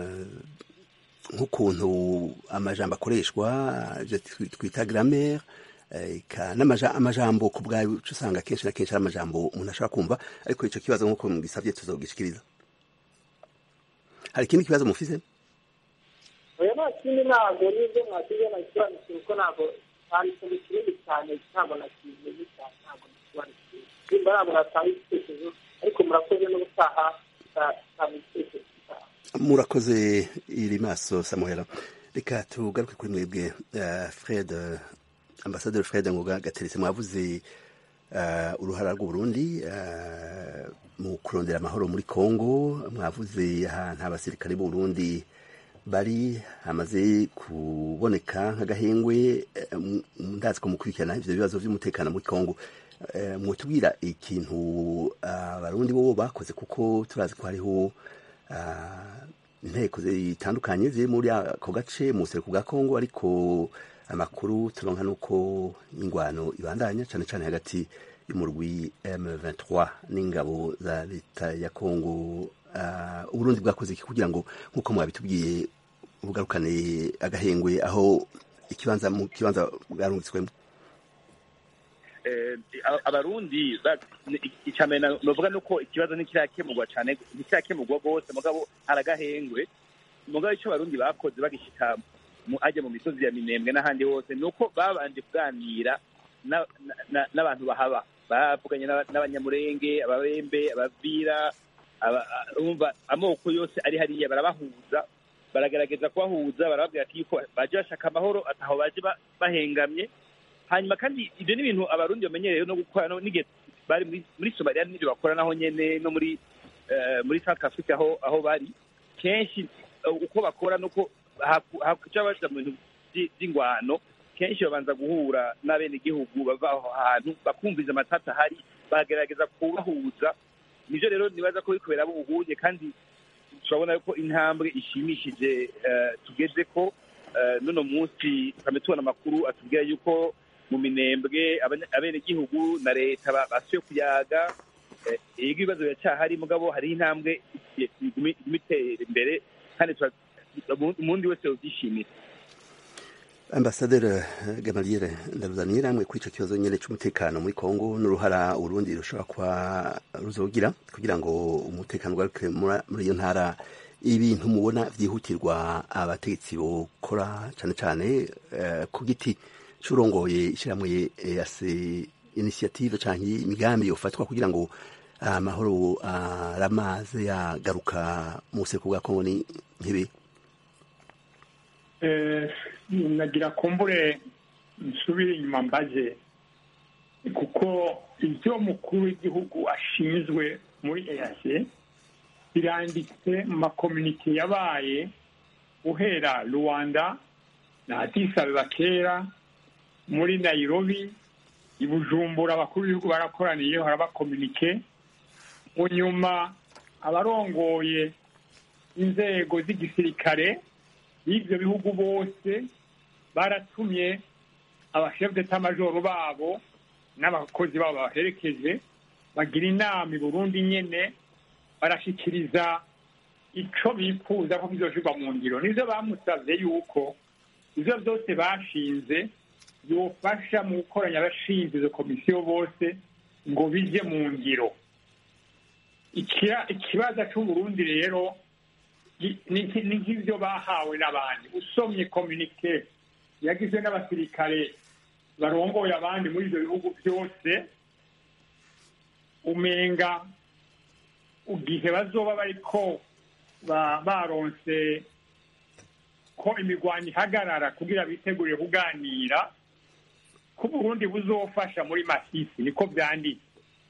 nk'ukuntu amajambo akoreshwa twita grammaire n'amajambo ku bwayo uca usanga kenshi na kenshi ari amajambo umuntu ashobora kumva, ariko icyo kibazo nk'uko mugisabye tuzogishikiriza. hari ikindi kibazo mufise? oya nta kindi ntabwo n'ibyo mwasize nakisobanukiwe kuko ntabwo hari ikintu kinini cyane ntabwo nakimenye cyane ntabwo nakisobanukiwe nimba ntabwo natanga igitekerezo ariko murakoze n'ubutaha ntabwo igitekerezo gitaha. Murakoze iri maso Samuel. Reka tugaruke kuri mwebwe Fred, Ambassadeur Fred Ngoga Gateretse, mwavuze uruhara rw'Uburundi mu kurondera amahoro muri Kongo, mwavuze ahantu abasirikare b'u Burundi bari hamaze kuboneka nk'agahengwe, ndazi ko mukurikirana ivyo bibazo vy'umutekano muri Kongo. Mwotubwira ikintu abarundi bo bakoze, kuko turazi ko hariho inteko zitandukanye ziri muri ako gace mu buseruko bwa Kongo, ariko amakuru turonka nuko ingwano ibandanya cyane cyane hagati y'umurwi M vingt-trois n'ingabo za leta ya Kongo. Uburundi bwakoze iki kugira ngo nkuko mwabitubwiye bugarukane agahengwe aho ikibanza mu kibanza bwarungitswemo? Abarundi icamena novuga nuko ikibazo ntikirakemurwa cyane, ntikirakemurwa rwose, mugabo haragahengwe. Mugabo icyo abarundi bakoze bagishika ajya mu misozi ya Minembwe n'ahandi hose nuko babanje kuganira n'abantu bahaba, bavuganye n'abanyamurenge, ababembe, abavira, umva amoko yose ari hariya, barabahuza, baragerageza kubahuza, barababwira ati yuko baje bashaka amahoro, ataho baje bahengamye. Hanyuma kandi ibyo ni ibintu abarundi bamenyereye no gukora, n'igihe bari muri Somalia n'ibyo bakora naho nyene, no muri muri South Africa aho aho bari kenshi uko bakora nuko hakuca baja mu bintu by'ingwano, kenshi babanza guhura n'abene gihugu bava aho hantu bakumviza amatata hari, bagerageza kubahuza. Nivyo rero nibaza ko bikubera abo ubuhunye, kandi turabona ko intambwe ishimishije tugeze ko nuno munsi kame tubona amakuru atubwira yuko mu Minembwe abene gihugu na leta basuye kuyaga. Ego ibibazo biracyahari, mugabo hari intambwe imitera imbere, kandi umundi wese ubyishimira. Ambassadeur Gamaliere Ndaruzaniye, namwe kuri ico kibazo nyene c'umutekano muri Kongo n'uruhara Urundi rushobora kwa ruzogira kugira ngo umutekano ugaruke muri iyo ntara, ibintu mubona vyihutirwa abategetsi bokora cane cane ku giti c'urongoye ishiramwe yase initiative canke imigambi yofatwa kugira ngo amahoro aramaze yagaruka mu buseruko bwa Kongo ni nkibi? nagira kumbure nsubire inyuma mbaje, kuko ibyo mukuru w'igihugu ashinzwe muri E A C biranditse mu makomunike yabaye uhera Rwanda na Addis Abeba kera, muri Nairobi, i Bujumbura abakuru b'ibihugu barakoraniye harabakomunike. Unyuma abarongoye inzego z'igisirikare y'ibyo bihugu bose baratumye abashef d'etat major babo n'abakozi babo baherekeje, bagira inama i Burundi nyene, barashikiriza ico bifuza ko bizoshirwa mu ngiro. Nivyo bamusavye yuko ivyo byose bashinze yofasha mu gukoranya abashinze izo komisiyo bose ngo bije mu ngiro. Ikibazo c'Uburundi rero ni nk'ivyo bahawe n'abandi. Usomye komunike yagizwe n'abasirikare barongoye abandi muri ivyo bihugu byose, umenga igihe bazoba bariko baronse ko imigwano ihagarara kugira bitegurire kuganira ko Burundi buzofasha muri Masisi, niko vyanditse.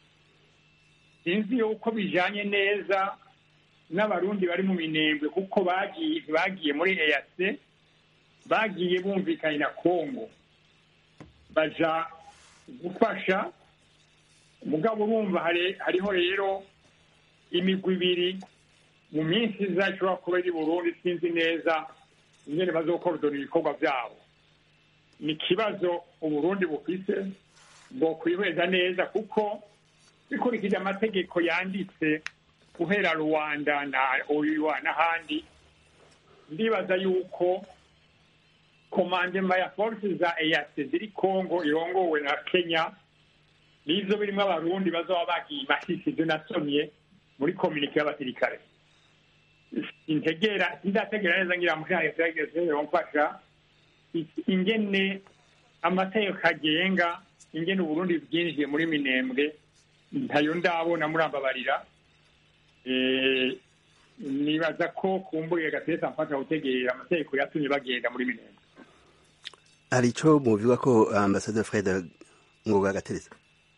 Sinzi yuko bijanye neza n'abarundi bari mu Minembwe, kuko bagiye bagiye muri E A C, bagiye bumvikanye na Kongo baja gufasha. Mugabo urumva hariho rero imigwi ibiri mu minsi izashobora kuba iri Burundi, sinzi neza ingene bazokorodora ibikorwa vyabo. Ni ikibazo Uburundi bufise bwo kwihweza neza, kuko bikurikije amategeko yanditse guhera Rwanda na Oiwa n'ahandi, ndibaza yuko komandema ya force za EAC ziri Kongo irongowe na Kenya nizo birimo abarundi bazoba bagiye Masisi ibyo nasomye muri communique y'abasirikare integera indategera neza ngira mushaka tegeze yomfasha ingene amategeko agenga ingene Burundi bwinjiye muri Minembwe ntayo ndabona murambabarira eh nibaza ko kumbuye gateza mfasha gutegera amategeko yatumye bagenda muri Minembwe. Hari ico muvuga ko Ambassadeur Fred Ngoga Gateretse?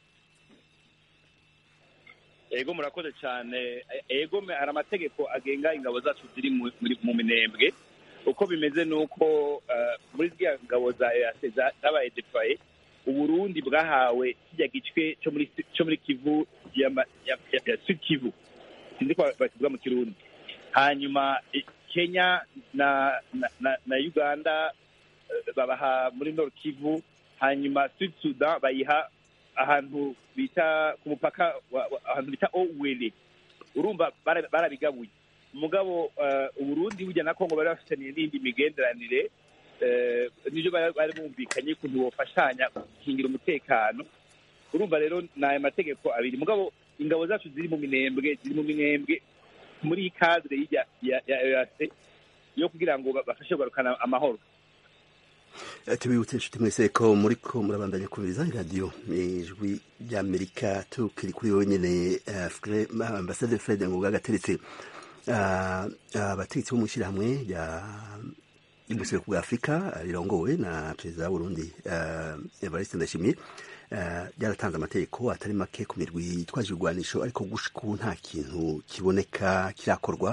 Ego murakoze cyane. Ego hari amategeko agenga ingabo zacu ziri mu Minembwe. Uko bimeze nuko muri zya ngabo za E A C zabaye deployé Uburundi bwahawe kijya gicwe cyo muri cyo muri Kivu ya ya Sud Kivu. Sinzi ko bakivuga mu Kirundi. Hanyuma Kenya na na, na Uganda babaha muri Nord Kivu, hanyuma Sud Sudan bayiha ahantu bita ku mupaka ahantu bita Owele. Urumva barabigabuye umugabo Uburundi bujya na Kongo bari bafitaniye n'indi migenderanire nijo bari bumvikanye ko ntibofashanya gukingira umutekano. Urumva rero naye mategeko abiri mugabo ingabo zacu ziri mu Minembwe ziri mu Minembwe muri cadre ya ya E A C yo kugira ngo bafashe kugarukana amahoro. Tubibutse inshuti mwese ko muri ko murabandanya kubiriza radio ijwi ry'Amerika tukiri kuri wenyene Ambassadeur Fred Ngoga Gateretse abategetsi bo mu shirahamwe ya Imbusire ku Afrika rirongowe na Perezida wa Burundi Evariste Ndayishimiye byaratanze amategeko atari make ku mirwi twaje urwanisho ariko gushiku nta kintu kiboneka kirakorwa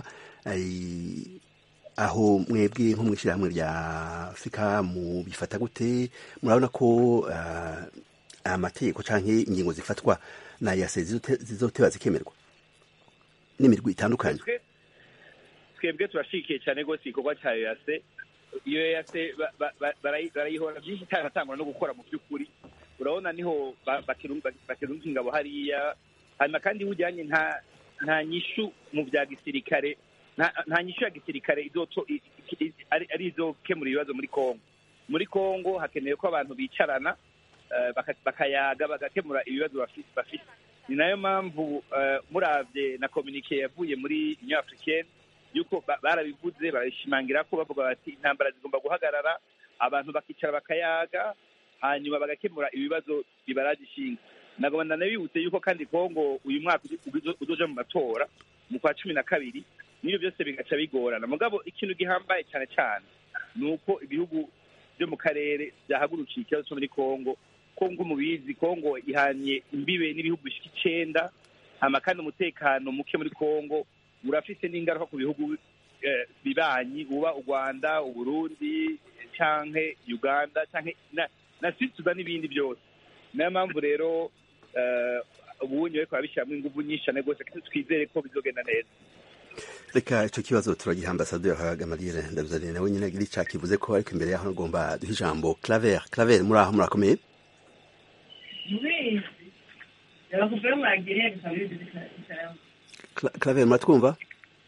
aho mwebwe nko mwishirahamwe rya Afrika mu bifata gute murabona ko amategeko canke ingingo zifatwa na E A C zizoteba zikemerwa n'imirwi itandukanye? Twebwe turashikiye cyane gose ikorwa cya E A C. Iyo E A C barayihora byinshi itatangura no gukora mu by'ukuri. Urabona niho bakirunga ingabo hariya, hanyuma kandi hujyanye nta nta nyishu mu bya gisirikare, nta nyishu ya gisirikare izoto ari izokemura ibibazo muri Kongo. Muri Kongo hakenewe ko abantu bicarana bakayaga bagakemura ibibazo bafite. Ni nayo mpamvu muravye na communique yavuye muri Union Africaine yuko barabivuze barashimangira ko bavuga bati intambara zigomba guhagarara, abantu bakicara bakayaga, hanyuma bagakemura ibibazo bibaragishinga. Nagomba nabibutse yuko kandi Kongo uyu mwaka uzoja mu matora mu kwa cumi na kabiri, niyo byose bigaca bigorana. Mugabo ikintu gihambaye cyane cyane nuko ibihugu byo mu karere byahagurukiye ikibazo cyo muri Kongo. Kongo mubizi, Kongo ihanye imbibe n'ibihugu bishika icenda, hama kandi umutekano muke muri Kongo urafise n'ingaruka ku bihugu bibanyi uba u Rwanda, u Burundi canke Uganda canke na, na Sud Sudan n'ibindi byose. Nayo mpamvu rero ubunye bariko babishyiramo ingufu nyinshi cyane rwose twizere ko bizogenda neza. Reka ico kibazo turagiha Ambassadeur Gamaliel Ndabizaniye nawe nyine agira ica kivuze ko ariko imbere yaho ngomba duha ijambo Claver. Claver muri aho murakomeye? Claver muratwumva?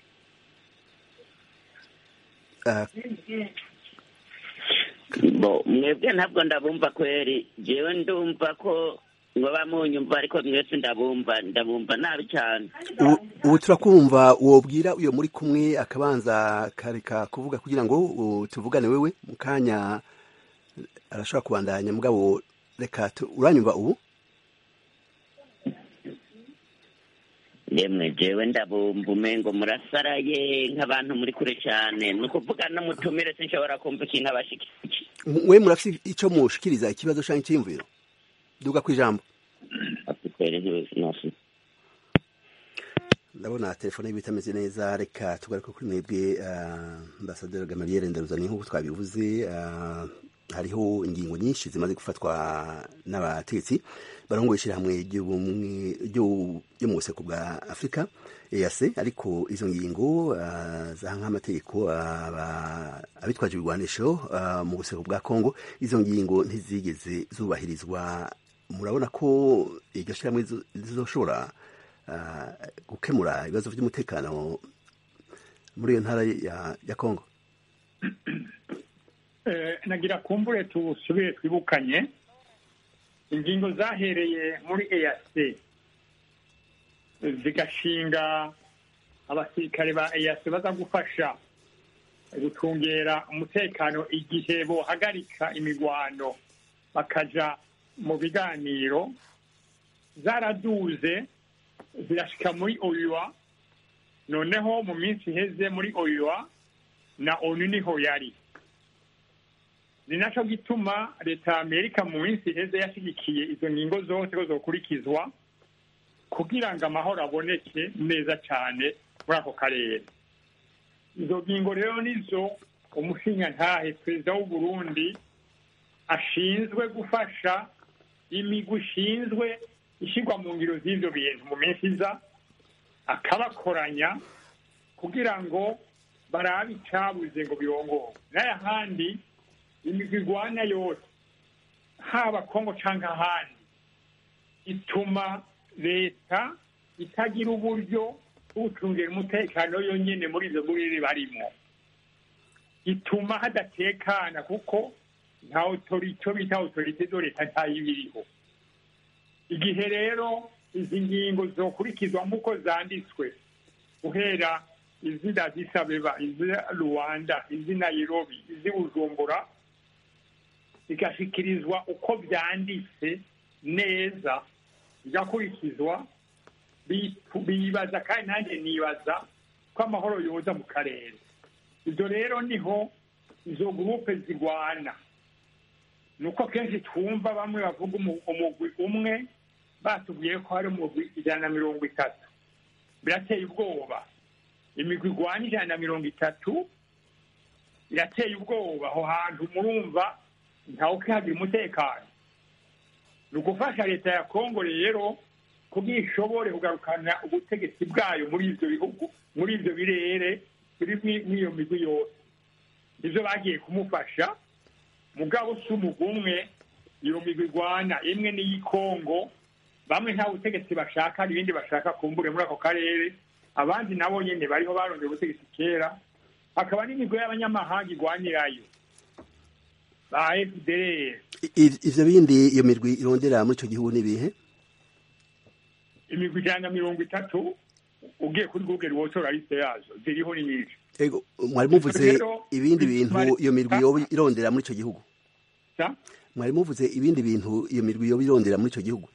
Bo mwebwe ntabwo ndabumva kweri, jewe ndumva ko ngoba munyumva ariko mwese ndabumva ndabumva nabi cyane. Ubu turakumva, wobwira uyo muri kumwe akabanza kareka kuvuga kugira ngo tuvugane wewe mukanya arashobora kubandanya mugabo reka uranyumva ubu? Yemwe jewe ndabumva umengo murasaraye nk'abantu muri kure cyane, nukuvuga no mutumire sinshobora kumva ikintu abashikije. We murafite ico mushikiriza ikibazo canke cyimviro? Duga kwijambo. Ndabona telefone bitameze neza, reka tugaruke kuri mwebwe Ambassadeur Gamaliel Ndabizaniye nk'uko twabivuze. Hariho ingingo nyinshi zimaze gufatwa n'abategetsi barongoye ishirahamwe ryo mu buseko bwa Afrika E A C, ariko izo ngingo za nk'amategeko abitwaje ibigwanisho mu buseko bwa Kongo, izo ngingo ntizigeze zubahirizwa. Murabona ko iryo shirahamwe rizoshobora gukemura ibibazo by'umutekano muri iyo ntara ya Kongo? nagira kumbure tusubire twibukanye ingingo zahereye muri E A C zigashinga abasirikare ba E A C baza gufasha gucungera umutekano igihe bohagarika imigwano bakaja mu biganiro, zaraduze zirashika muri O U A. Noneho mu minsi iheze muri O U A na ONU niho yari. Ni naco gituma leta ya Amerika mu minsi iheze yashigikiye izo ngingo zose ko zokurikizwa kugira ngo amahoro aboneke neza cyane muri ako karere. Izo ngingo rero nizo umushingantahe perezida w'u Burundi ashinzwe gufasha imigwi ishinzwe ishyirwa mu ngiro z'ivyo bintu mu minsi iza, akabakoranya kugira ngo barabe icabuze ngo birongowe. N'ayahandi imigwi igwana yose haba Kongo canke ahandi ituma leta itagira uburyo bwo gucungera umutekano yonyene muri izo buriri barimo, ituma hadatekana kuko nta autorite bita autorite do leta ntayibiriho. Igihe rero izi ngingo zokurikizwa nk'uko zanditswe guhera izi Addis Abeba, izi Rwanda, izi Nairobi, izi Bujumbura, bigashikirizwa uko byanditse neza bigakurikizwa, bibaza kandi nanjye nibaza ko amahoro yoza mu karere. Ibyo rero niho izo gurupe zigwana. Nuko kenshi twumva bamwe bavuga umugwi umwe batubwiye ko hari umugwi ijana na mirongo itatu. Birateye ubwoba. Imigwi igwana ijana na mirongo itatu birateye ubwoba. Aho hantu murumva ntawe ukihagira umutekano. Ni ugufasha leta ya Kongo rero kugira ishobore kugarukana ubutegetsi bwayo muri ivyo bihugu, muri ivyo birere biri mw'iyo migwi yose. Ivyo bagiye kumufasha, mugabo si umugwi umwe. Iyo migwi igwana imwe n'iyi Kongo, bamwe nta butegetsi bashaka, ibindi bashaka kumbure muri ako karere, abandi nabo nyene bariho barondera ubutegetsi kera. Hakaba n'imigwi y'abanyamahanga igwanirayo ba F D L. Ivyo bindi iyo mirwi irondera muri ico gihugu ni bihe? Imigwi ijana na mirongo itatu ugiye kuri Google wotora liste yazo ziriho ni nyinshi. Ego mwari muvuze ibindi bintu iyo mirwi yoba irondera muri ico gihugu? Sa? Mwari muvuze ibindi bintu iyo mirwi yoba irondera muri ico gihugu?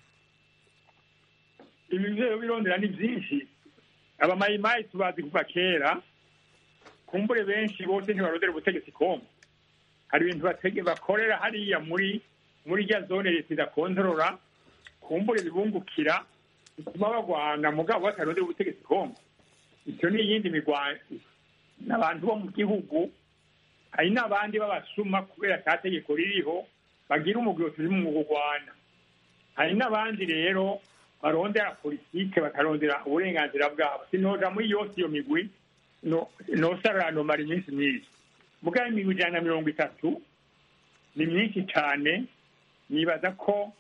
Imigwi yoba irondera ni byinshi. Abamayimayi tubazi kuva kera, kumbure benshi bose ntibarondera ubutegetsi Kongo. Hari ibintu batege bakorera hariya muri muri rya zone leta idakontorora, kumbure bibungukira bituma bagwana mugabo batarondera ubutegetsi Kongo. Icyo ni iyindi migwano. N'abantu bo mu gihugu hari n'abandi babasuma kubera cyategeko ririho bagira umugwi turi mu Rwanda. Hari n'abandi rero barondera politike bakarondera uburenganzira bwabo. Sinoja muri yose iyo migwi no no sarano mari myinshi myinshi. Mugabo imigwi ijana na mirongo itatu ni myinshi cyane. Nibaza ko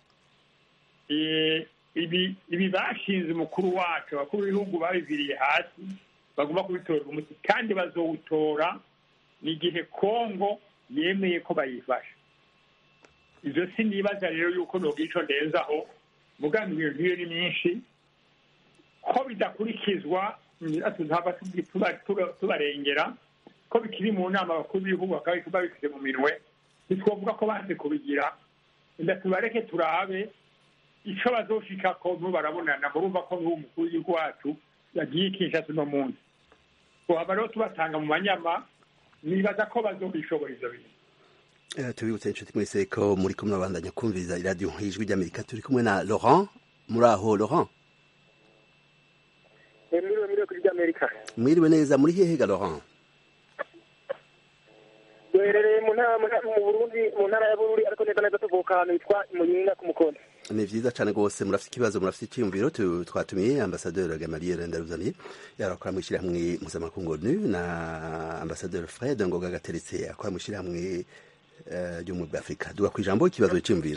ibi ibi bashinze umukuru wacu, abakuru b'ibihugu babiviriye hasi, bagomba kubitora umuti kandi bazowutora n'igihe Kongo yemeye ko bayifasha. Ivyo sinibaza rero yuko nogico ndenzaho, mugabo ibintu biyo ni myinshi ko bidakurikizwa, tuzaba tubarengera ko bikiri mu nama abakuru b'ibihugu bakaba babifite mu minwe. Ntitwovuga ko banze kubigira, inda tubareke turabe ico bazoshika ko barabonana. Murumva ko n'umukuru w'igihugu wacu yagiye Kinshasa no munsi. Kuhaba rero tubatanga mu manyama, nibaza ko bazobishobora ivyo bintu. Eh, tubibutse inshuti mwese ko muri kumwe abandanya kumviriza iradiyo y'ijwi ry'Amerika. Turi kumwe na Laurent. Muri aho Laurent? Mwiriwe mwiriwe kuri ry'Amerika. Mwiriwe neza, muri hehe ga Laurent? Duherereye mu ntara mu Burundi, mu ntara ya Bururi, ariko neza neza tuvuka ahantu hitwa Muyinga ku Mukono. Ni vyiza cyane rwose. Murafite ikibazo, murafite icyumviro. Twatumiye ambasaderi Gamaliel Ndaruzaniye yarakora mu ishyirahamwe mpuzamakungu ONU na ambasaderi Fred Ngoga Gateretse akora mu ishyirahamwe ryo mu Afrika. Duga ku ijambo ikibazo cy'imviro.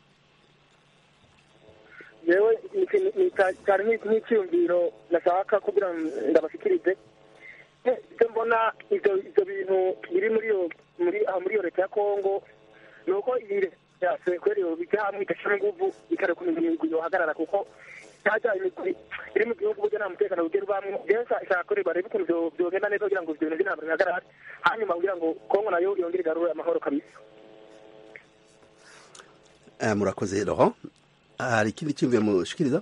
Yewe ni cyane nk'icyumviro nashaka kugira ndabashikirize. ibyo mbona ibyo ibyo bintu biri muri iyo muri muri iyo leta ya kongo ni uko iyi leta ya sekweri bijya hamwe igashyira ingufu ikareka imigwi yohagarara kuko cyajya imigwi iri mu gihugu burya nta mutekano bugira ubamwe benshi ishaka ko bareba ukuntu byogenda neza kugira ngo ibyo bintu by'intambara bihagarare hanyuma kugira ngo kongo nayo yongere igarure amahoro kabisa. murakoze Laurent, hari ikindi cyumviye mushikiriza?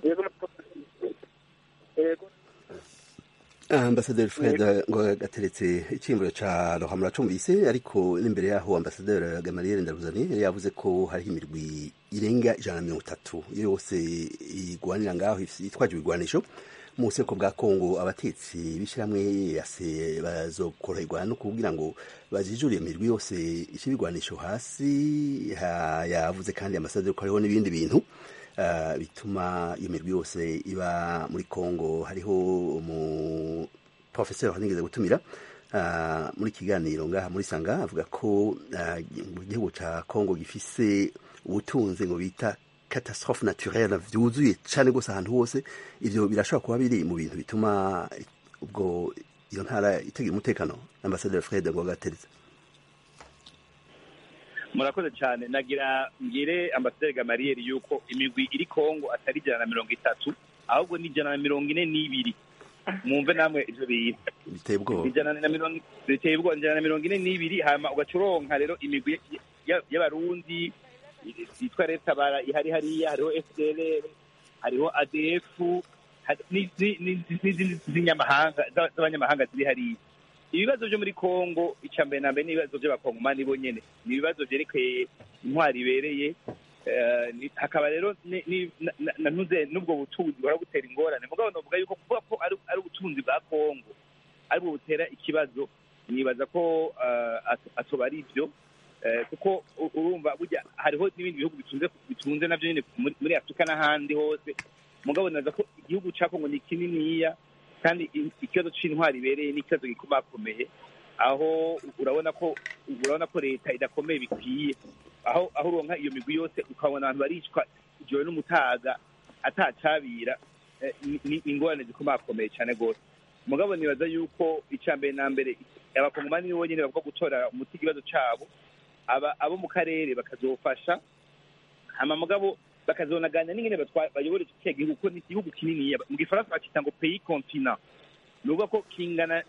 Ambasaderi Fred ngo gateretse icyimbo ca Laurent muracumvise, ariko n'imbere yaho Ambasaderi Gamaliel Ndaruzani yari yavuze ko hariho imirwi irenga ijana na mirongo itatu yose igwanira ngaho itwaje ibigwanisho mu buseko bwa Kongo. Abatetsi b'ishyirahamwe yase bazokoroherwa no kugira ngo bajijure imirwi yose ishibigwanisho hasi. Yavuze kandi Ambasaderi ko hariho n'ibindi bintu Uh, bituma iyo mirwi yose iba muri Kongo. Hariho umu professeur nigeze gutumira uh, muri kiganiro ngaha muri Sanga avuga ko uh, igihugu ca Kongo gifise ubutunzi ngo bita catastrophe naturelle vyuzuye cyane gose ahantu hose. Ivyo birashobora kuba biri mu bintu bituma ubwo iyo ntara itagira umutekano. Ambassadeur Fred ngo gateretse. Murakoze cyane. Nagira ngire Ambasaderi Gamaliel yuko imigwi iri Kongo atari ijana na mirongo itatu ahubwo ni ijana na mirongo ine n'ibiri. Mwumve namwe ivyo bita biteye ubwoba. Ijana na mirongo biteye ubwoba ijana na mirongo ine n'ibiri. Hama ugacuronka rero imigwi y'abarundi yitwa leta bara ihari hariya, hariho F D L R, hariho A D F n'izindi z'inyamahanga z'abanyamahanga ziri hariya. Ibibazo byo muri Kongo icambere na mbere n'ibibazo by'abakongomani bo nyene, ni ibibazo byerekeye intwari ibereye. Hakaba rero nanuze n'ubwo butunzi bora gutera ingorane. Mugabo novuga yuko kuvuga ko ari ubutunzi bwa Kongo ari bwo butera ikibazo, nibaza ko atoba ari ibyo, kuko urumva burya hariho n'ibindi bihugu bitunze bitunze navyo nyene muri Afrika n'ahandi hose. Mugabo naza ko igihugu ca Kongo ni kininiya kandi ikibazo c'intwari ibereye n'ikibazo gikomakomeye, aho urabona ko urabona ko leta idakomeye bikwiye, aho aho uronka iyo migwi yose ukabona abantu baricwa ijoro n'umutaga atacabira, ni ingorane zikomakomeye cyane gose. Mugabo nibaza yuko icambere na mbere abakongomani nibo nyene bavuga gutora umuti ikibazo cabo, aba abo mu karere bakazofasha, hama mugabo bakazonaganya n'ingene bayobora iki gihugu ko ni igihugu kinini. Mu Gifaransa bakita ngo pays continent, nuvuga ko kingana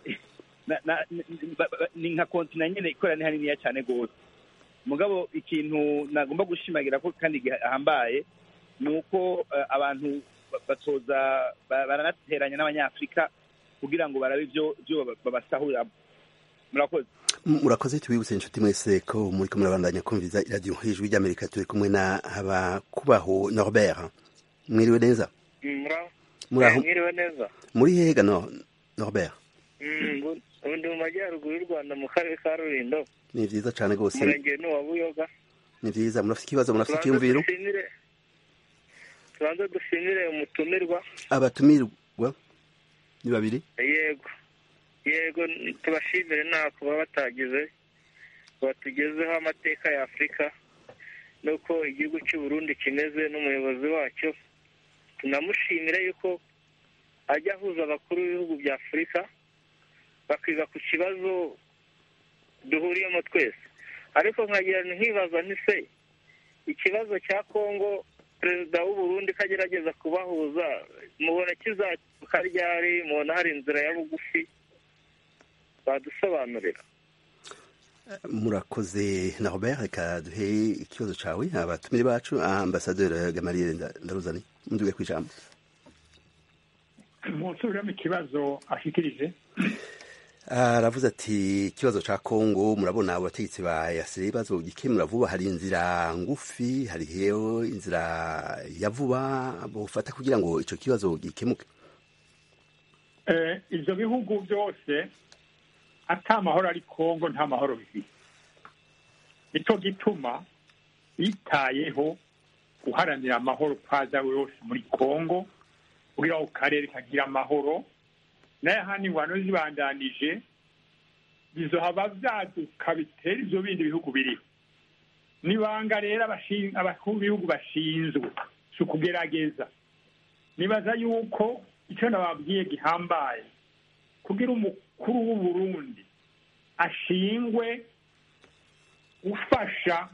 ni nka continent nyene ikora ni hanini cyane gose. Mugabo ikintu nagomba gushimagira ko kandi gihambaye nuko abantu batoza baranateranya n'abanyafrika kugira ngo barabe ivyo byo babasahura. Murakoze. Murakoze. Tubibutse inshuti mwese ko muri ko murabandanya kumviza iradiyo Ijwi ry'Amerika. Turi kumwe na Habakubaho Norbert. Mwiriwe neza? Muraho. Mwiriwe neza. Muri hehe gano Norbert? Mm, undi mu majyaruguru y'u Rwanda mu karere ka Rulindo. Ni vyiza cyane gose. Murenge no wabuyoga. Ni vyiza. Murafite ikibazo, murafite icyumviro? Tubanze dushimire umutumirwa. Abatumirwa ni babiri? Yego. Yego tubashimire nta kuba batagize batugezeho amateka ya Afrika nuko igihugu cy'u Burundi kimeze n'umuyobozi wacyo. Tunamushimire yuko ajya ahuza abakuru b'ibihugu bya Afrika bakiga ku kibazo duhuriyemo twese. Ariko nkagira nkibaza nti se ikibazo cya Kongo perezida w'u Burundi kagerageza kubahuza, mubona kizacuka ryari? Mubona hari inzira ya bugufi badusobanurira? Murakoze Norbert, reka duhe ikibazo cawe abatumire bacu. Ambasaderi Gamaliel Ndaruzani, munduge kwijambo. Musubiramo ikibazo ashikirije. Aravuze ati ikibazo ca Kongo murabona abategetsi ba yasire bazogikemura vuba, hari inzira ngufi, hari heyo inzira ya vuba bofata kugira ngo ico kibazo gikemuke? Eh, ivyo bihugu byose ata mahoro ari Kongo nta mahoro bifite. Nico gituma bitayeho guharanira amahoro paza yose muri Kongo kugira ngo karere kagira amahoro, n'ahandi ngwano zibandanije bizohaba vyaduka bitera ivyo bindi bihugu biri. Nibanga rero abashinga abakuru b'ibihugu bashinzwe si ukugerageza. Nibaza yuko icyo nababwiye gihambaye kugira umukuru w'uburundi ashingwe gufasha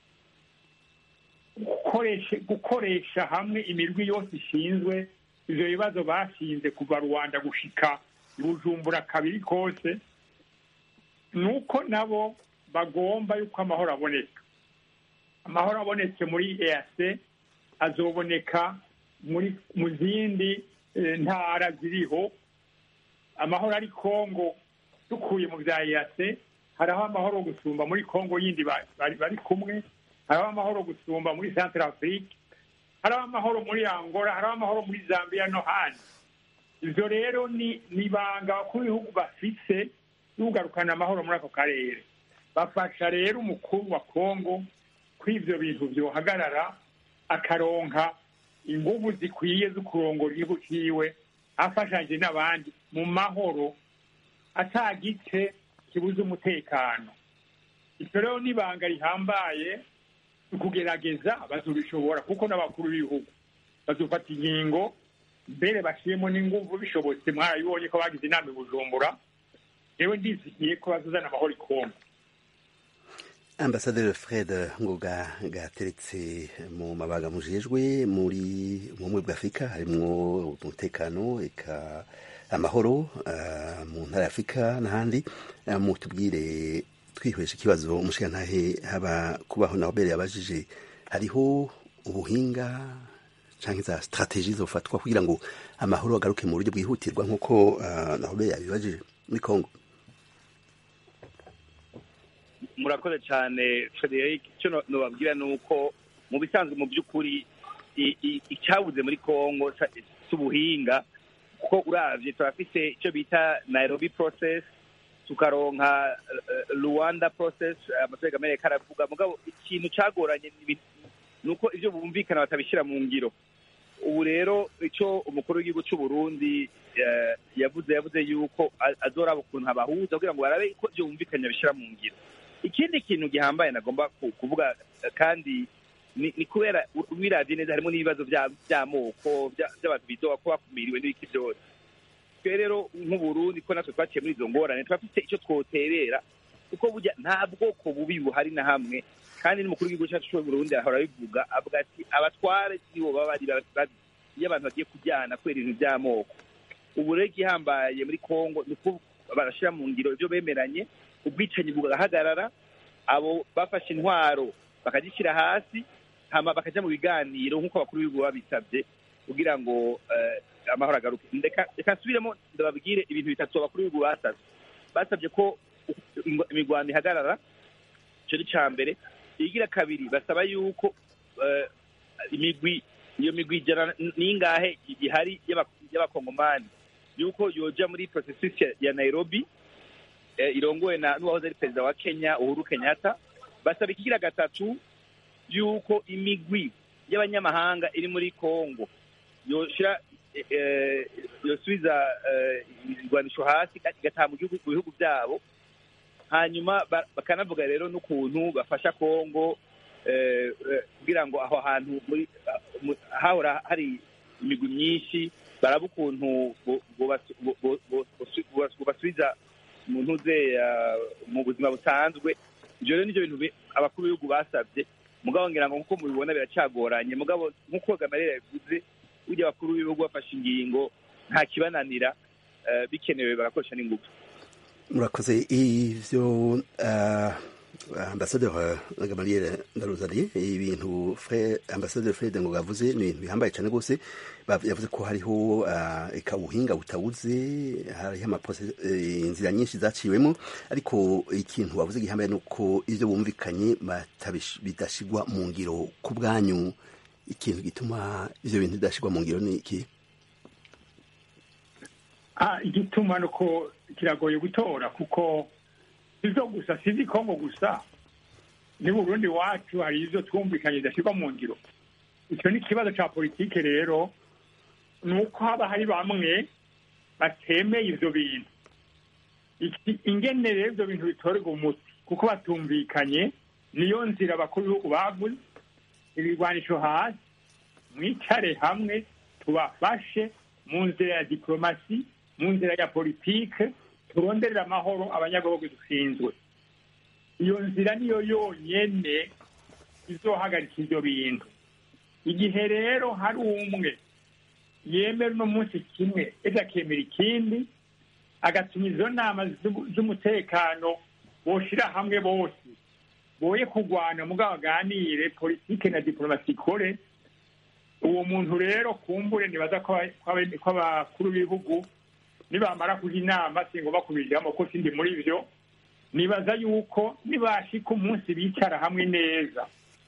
gukoresha gukoresha hamwe imirwi yose ishinzwe ivyo bibazo bashinze kuva Rwanda gushika Bujumbura kabiri kose, nuko nabo bagomba yuko amahoro aboneka. Amahoro abonetse muri E A C azoboneka muri mu zindi ntara ziriho. Amahoro ari Kongo dukuye mu vya E A C, hariho amahoro gusumba muri Kongo yindi bari bari kumwe, hariho amahoro gusumba muri Central Afrique, hariho amahoro muri Angola, hariho amahoro muri Zambia no handi. Ivyo rero ni nibanga ku bihugu bafise ugarukana amahoro muri ako karere. Bafasha rero umukuru wa Kongo kw'ivyo bintu vyohagarara, akaronka inguvu zikwiye zo kurongora igihugu ciwe, afashanje n'abandi mu mahoro atagice kibuza umutekano. Ivyo rero nibanga rihambaye ukugerageza bazubishobora, kuko n'abakuru b'ibihugu bazofata ingingo mbere bashiremo n'inguvu bishobotse. Mwarabibonye ko bagize inama i Bujumbura, jewe ndizigiye ko bazozana amahoro i Kongo. Ambasaderi Fred Ngoga gateretse mu mabaga mujejwe muri ubumwe bwa Afurika, harimwo umutekano eka amahoro uh, mu ntara ya Afurika n'ahandi. Uh, mutubwire twihweje ikibazo umushikantahe haba kubaho na Robert yabajije, hariho ubuhinga canke za strategie zofatwa kugira ngo amahoro agaruke mu buryo bwihutirwa nk'uko uh, na Robert yabibajije muri Kongo? Murakoze cyane Frederic. Icyo nobabwira ni uko mu bisanzwe mu by'ukuri icyabuze muri Kongo c'ubuhinga, kuko uravye turafise icyo bita Nairobi process, tukaronka Luanda process, amategeko Amerika aravuga, mugabo ikintu cagoranye nuko ivyo bumvikana batabishira mu ngiro. Ubu rero icyo umukuru w'igihugu cy'u Burundi yavuze yavuze yuko azoraba ukuntu abahuza kugira ngo barabe ko ivyo bumvikanya bishira mu ngiro. Ikindi kintu gihambaye nagomba kuvuga kandi ni kubera wiravye neza harimo n'ibibazo by'amoko by'abantu bidoga ko bakumiriwe n'ibiki byose. Twe rero nk'Uburundi ko natwe twaciye muri izo ngorane, turafite icyo twoterera, kuko burya nta bwoko bubi buhari na hamwe. Kandi n'umukuru w'igihugu cyacu cy'u Burundi ahora bivuga, avuga ati abatware nibo baba bari iyo abantu bagiye kujyana kubera ibintu by'amoko. Ubu rero igihambaye muri Kongo ni uko barashira mu ngiro ibyo bemeranye, ubwicanyi bugahagarara, abo bafashe intwaro bakagishyira hasi, hama bakaja mu biganiro nk'uko abakuru b'ibihugu babisabye kugira ngo amahoro agaruke. Reka nsubiremo ndababwire ibintu bitatu abakuru b'ibihugu basabye. Basabye ko imigwano ihagarara, ico ni ca mbere. Igira kabiri basaba yuko imigwi iyo migwi ijana n'ingahe ihari y'abakongomani yuko yoja muri processus ya Nairobi irongowe na n'uwahoze ari perezida wa Kenya Uhuru Kenyatta. Basaba ikigira gatatu yuko imigwi y'abanyamahanga iri muri Kongo yoshira yosubiza igwanisho hasi igataha mu bihugu byabo, hanyuma bakanavuga rero n'ukuntu bafasha Kongo kugira ngo aho hantu muri hahora hari imigwi myinshi baraba ukuntu basubiza umuntu uze mu buzima busanzwe. Ibyo rero nivyo bintu abakuru b'ibihugu basabye, mugabo ngira ngo nk'uko mubibona biracagoranye, mugabo nk'uko Gamarera yavuze burya abakuru b'ibihugu bafashe ingingo nta kibananira, bikenewe barakoresha n'ingufu. Murakoze. Ivyo Ambassadeur Gamarera Ndaruzaniye, ibintu Ambassadeur Fred Ngoga avuze ni ibintu bihambaye cyane rwose. Yavuze ko hariho eka ubuhinga butabuze, hariho inzira nyinshi zaciwemo, ariko ikintu wavuze gihambaye nuko ivyo bumvikanye bidashigwa mu ngiro. Ku bwanyu ikintu gituma ivyo bintu bidashigwa mu ngiro ni iki? Ah, igituma nuko kiragoye gutora, kuko izo gusa sizi Kongo gusa, ni Burundi wacu hari izo twumvikanye zidashirwa mu ngiro. Icyo ni ikibazo ca politike rero, nuko haba hari bamwe batemeye ivyo bintu. Ingene rero ivyo bintu bitorerwa umuti kuko batumvikanye, niyo nzira abakuru b'ibihugu bavuze, ibigwanisho hasi, mwicare hamwe tubafashe mu nzira ya diplomasi, mu nzira ya politike, turonderera amahoro abanyagihugu dushinzwe. Iyo nzira niyo yonyene izohagarika ivyo bintu. Igihe rero hari umwe yemera uno munsi kimwe ejo akemera ikindi, agatuma izo nama z'umutekano boshira hamwe bose boye kurwana mugabo baganire politike na diplomasi ikore, uwo muntu rero kumbure nibaza ko abakuru b'ibihugu nibamara kuja inama singo bakubiriramo ko sindi muri ivyo, nibaza yuko nibashika umunsi bicara hamwe neza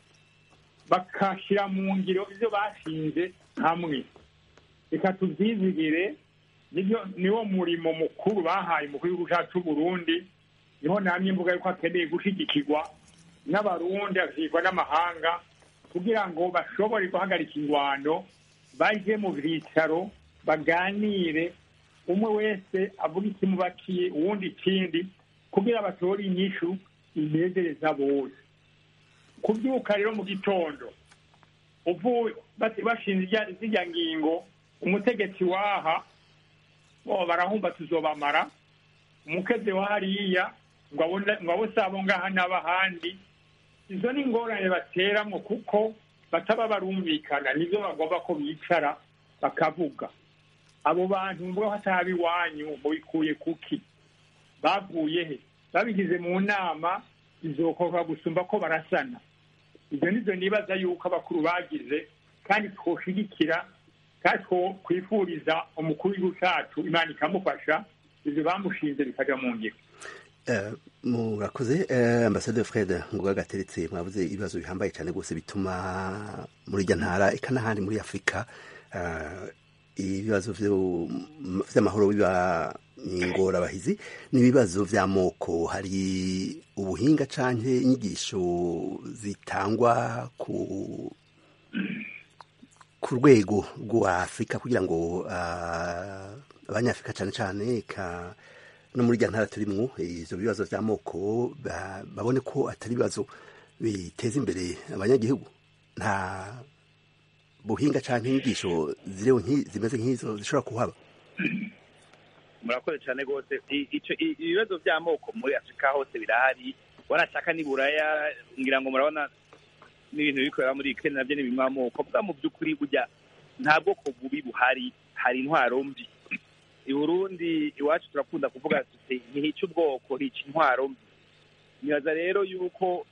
bakashira mu ngiro ivyo bashinze hamwe, reka tuvyizigire. Niwo murimo mukuru bahaye umukuru w'igihugu cacu c'Uburundi, niho namye mvuga yuko akeneye gushigikirwa n'abarundi, avyigwa n'amahanga kugira ngo bashobore guhagarika ingwano, baje mu vyicaro baganire, umwe wese avuga ikimubakiye uwundi ikindi, kugira batore inyishu inezereza bose. Kuvyuka rero mu gitondo uvuye bashinze zirya ngingo, umutegetsi waha bo barahumba tuzobamara, umukeze wa hariya ngo abo sabo ngaha n'abahandi, izo ni ingorane bateramwo kuko bataba barumvikana. Nivyo bagomba ko bicara bakavuga. Abo bantu mvuga hatabi wanyu mubikuye kuki, bavuye he? Babigize mu nama izokorwa gusumba ko barasana. Ivyo nizo nibaza yuko abakuru bagize, kandi twoshigikira kandi kwifuriza umukuru w'igihugu cacu Imana ikamufasha ivyo bamushinze bikaja mu ngiro. Murakoze. Ambassadeur Fred Ngoga Gateretse, mwavuze ibibazo bihambaye cyane gose bituma muri rya ntara eka n'ahandi muri Afrika ibibazo vy'amahoro biba ingora bahizi n'ibibazo vy'amoko. Hari ubuhinga canke inyigisho zitangwa ku ku rwego rwa Afrika kugira ngo abanyafrika cane cane ka no muri rya ntara turimwo ivyo bibazo vy'amoko babone ko atari ibibazo biteza imbere abanyagihugu? Nta buhinga canke inyigisho zireho zimeze nk'izo zishobora kuhaba? Murakoze cyane rwose. Ibibazo by'amoko muri Afrika hose birahari, warashaka ni buraya ngira ngo murabona n'ibintu bikorera muri Ukraine nabyo ni bimwe amoko. Bwa mu by'ukuri burya nta bwoko bubi buhari, hari intwaro mbi. I Burundi iwacu turakunda kuvuga tuti ntihica ubwoko hica intwaro mbi. Nibaza rero yuko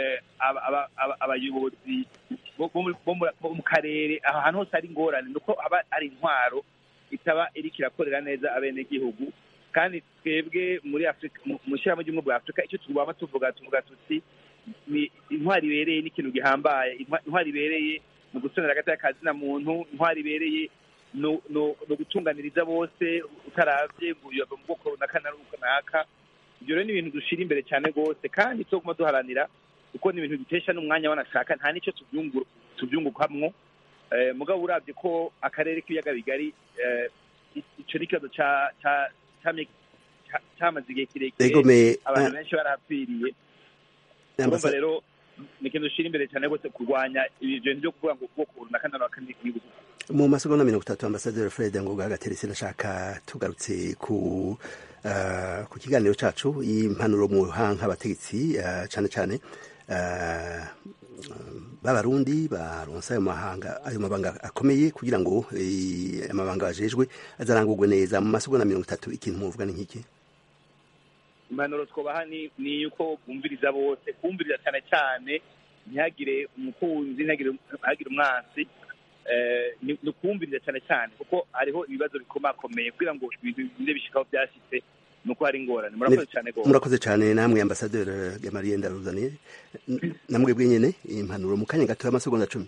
abayobozi bo mu karere ahantu hose ari ingorane nuko aba ari intwaro itaba iriko irakorera neza abenegihugu. Kandi twebwe muri Afrika mu shirahamwe ry'ubumwe bwa Afrika icyo tugomba tuvuga tuvuga tuti ni intwari ibereye n'ikintu gihambaye. Intwari ibereye mu gusonera hagati y'akazi na muntu, intwari ibereye no no no gutunganiriza bose utaravye ngo mu bwoko runaka na runaka. Ibyo rero ni ibintu dushira imbere cyane gose, kandi tugomba duharanira kuko ni ibintu bitesha n'umwanya wanashaka, nta nico tubyungura tubyungukamwo. Eh, mugabo uravye ko akarere k'ibiyaga bigari ico ni kibazo ca ca cyamaze igihe kirekire, abantu benshi barapfiriye. Urumva rero ni ikintu dushira imbere cyane gose kurwanya ibintu byo kuvuga ngo ubwoko runaka na runaka n'igihugu. Mu masegonda mirongo itatu Ambassadeur Fred Ngoga Gateretse, ndashaka tugarutse ku uh, ku kiganiro cacu impanuro mu hanka abategetsi uh, cyane cyane uh, b'abarundi baronsa ayo mahanga ayo mabanga akomeye kugira ngo amabanga bajejwe azarangurwe neza. Mu masegonda mirongo itatu ikintu muvuga ni nk'iki? Impanuro twobaha ni ni yuko bumviriza bose, kumviriza cyane cyane, ntihagire umukunzi ntihagire umwansi. Eh, ni kumviriza cyane cyane kuko hariho ibibazo bikomakomeye kugira ngo ibintu binde bishikaho byashitse nuko hari ingorane. Murakoze cyane gose. Murakoze cyane namwe Ambassadeur Gamaliel Ndaruzaniye, namwe bwenyene impanuro mu kanya gato y'amasegonda cumi.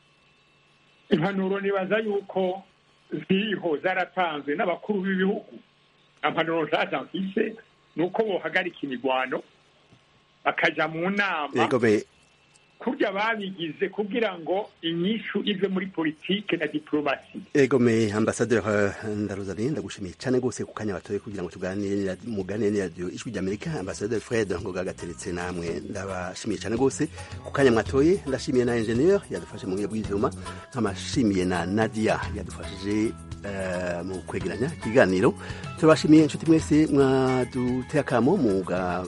Impanuro nibaza yuko ziriho zaratanzwe n'abakuru b'ibihugu. Impanuro zatanzwe nuko bohagarika imigwano bakaja mu nama kurya babigize kugira ngo inyishu ive muri politike na diplomasi. Egome Ambassadeur Ndaruzaniye ndagushimiye cyane gose ku kanya batoye kugira ngo tuganire mugane ni radio Ijwi ry'Amerika. Ambassadeur Fred Ngoga gateretse namwe ndabashimiye cyane gose ku kanya mwatoye. Ndashimiye na engineer yadufashe mu bw'ivyuma, nkamashimiye na Nadia yadufashije uh, mu kwegeranya kiganiro. Turabashimiye inshuti mwese mwaduteye akamo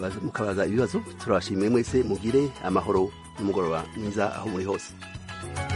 mukabaza ibibazo. Turabashimiye mwese mugire amahoro n'umugoroba mwiza aho muri hose.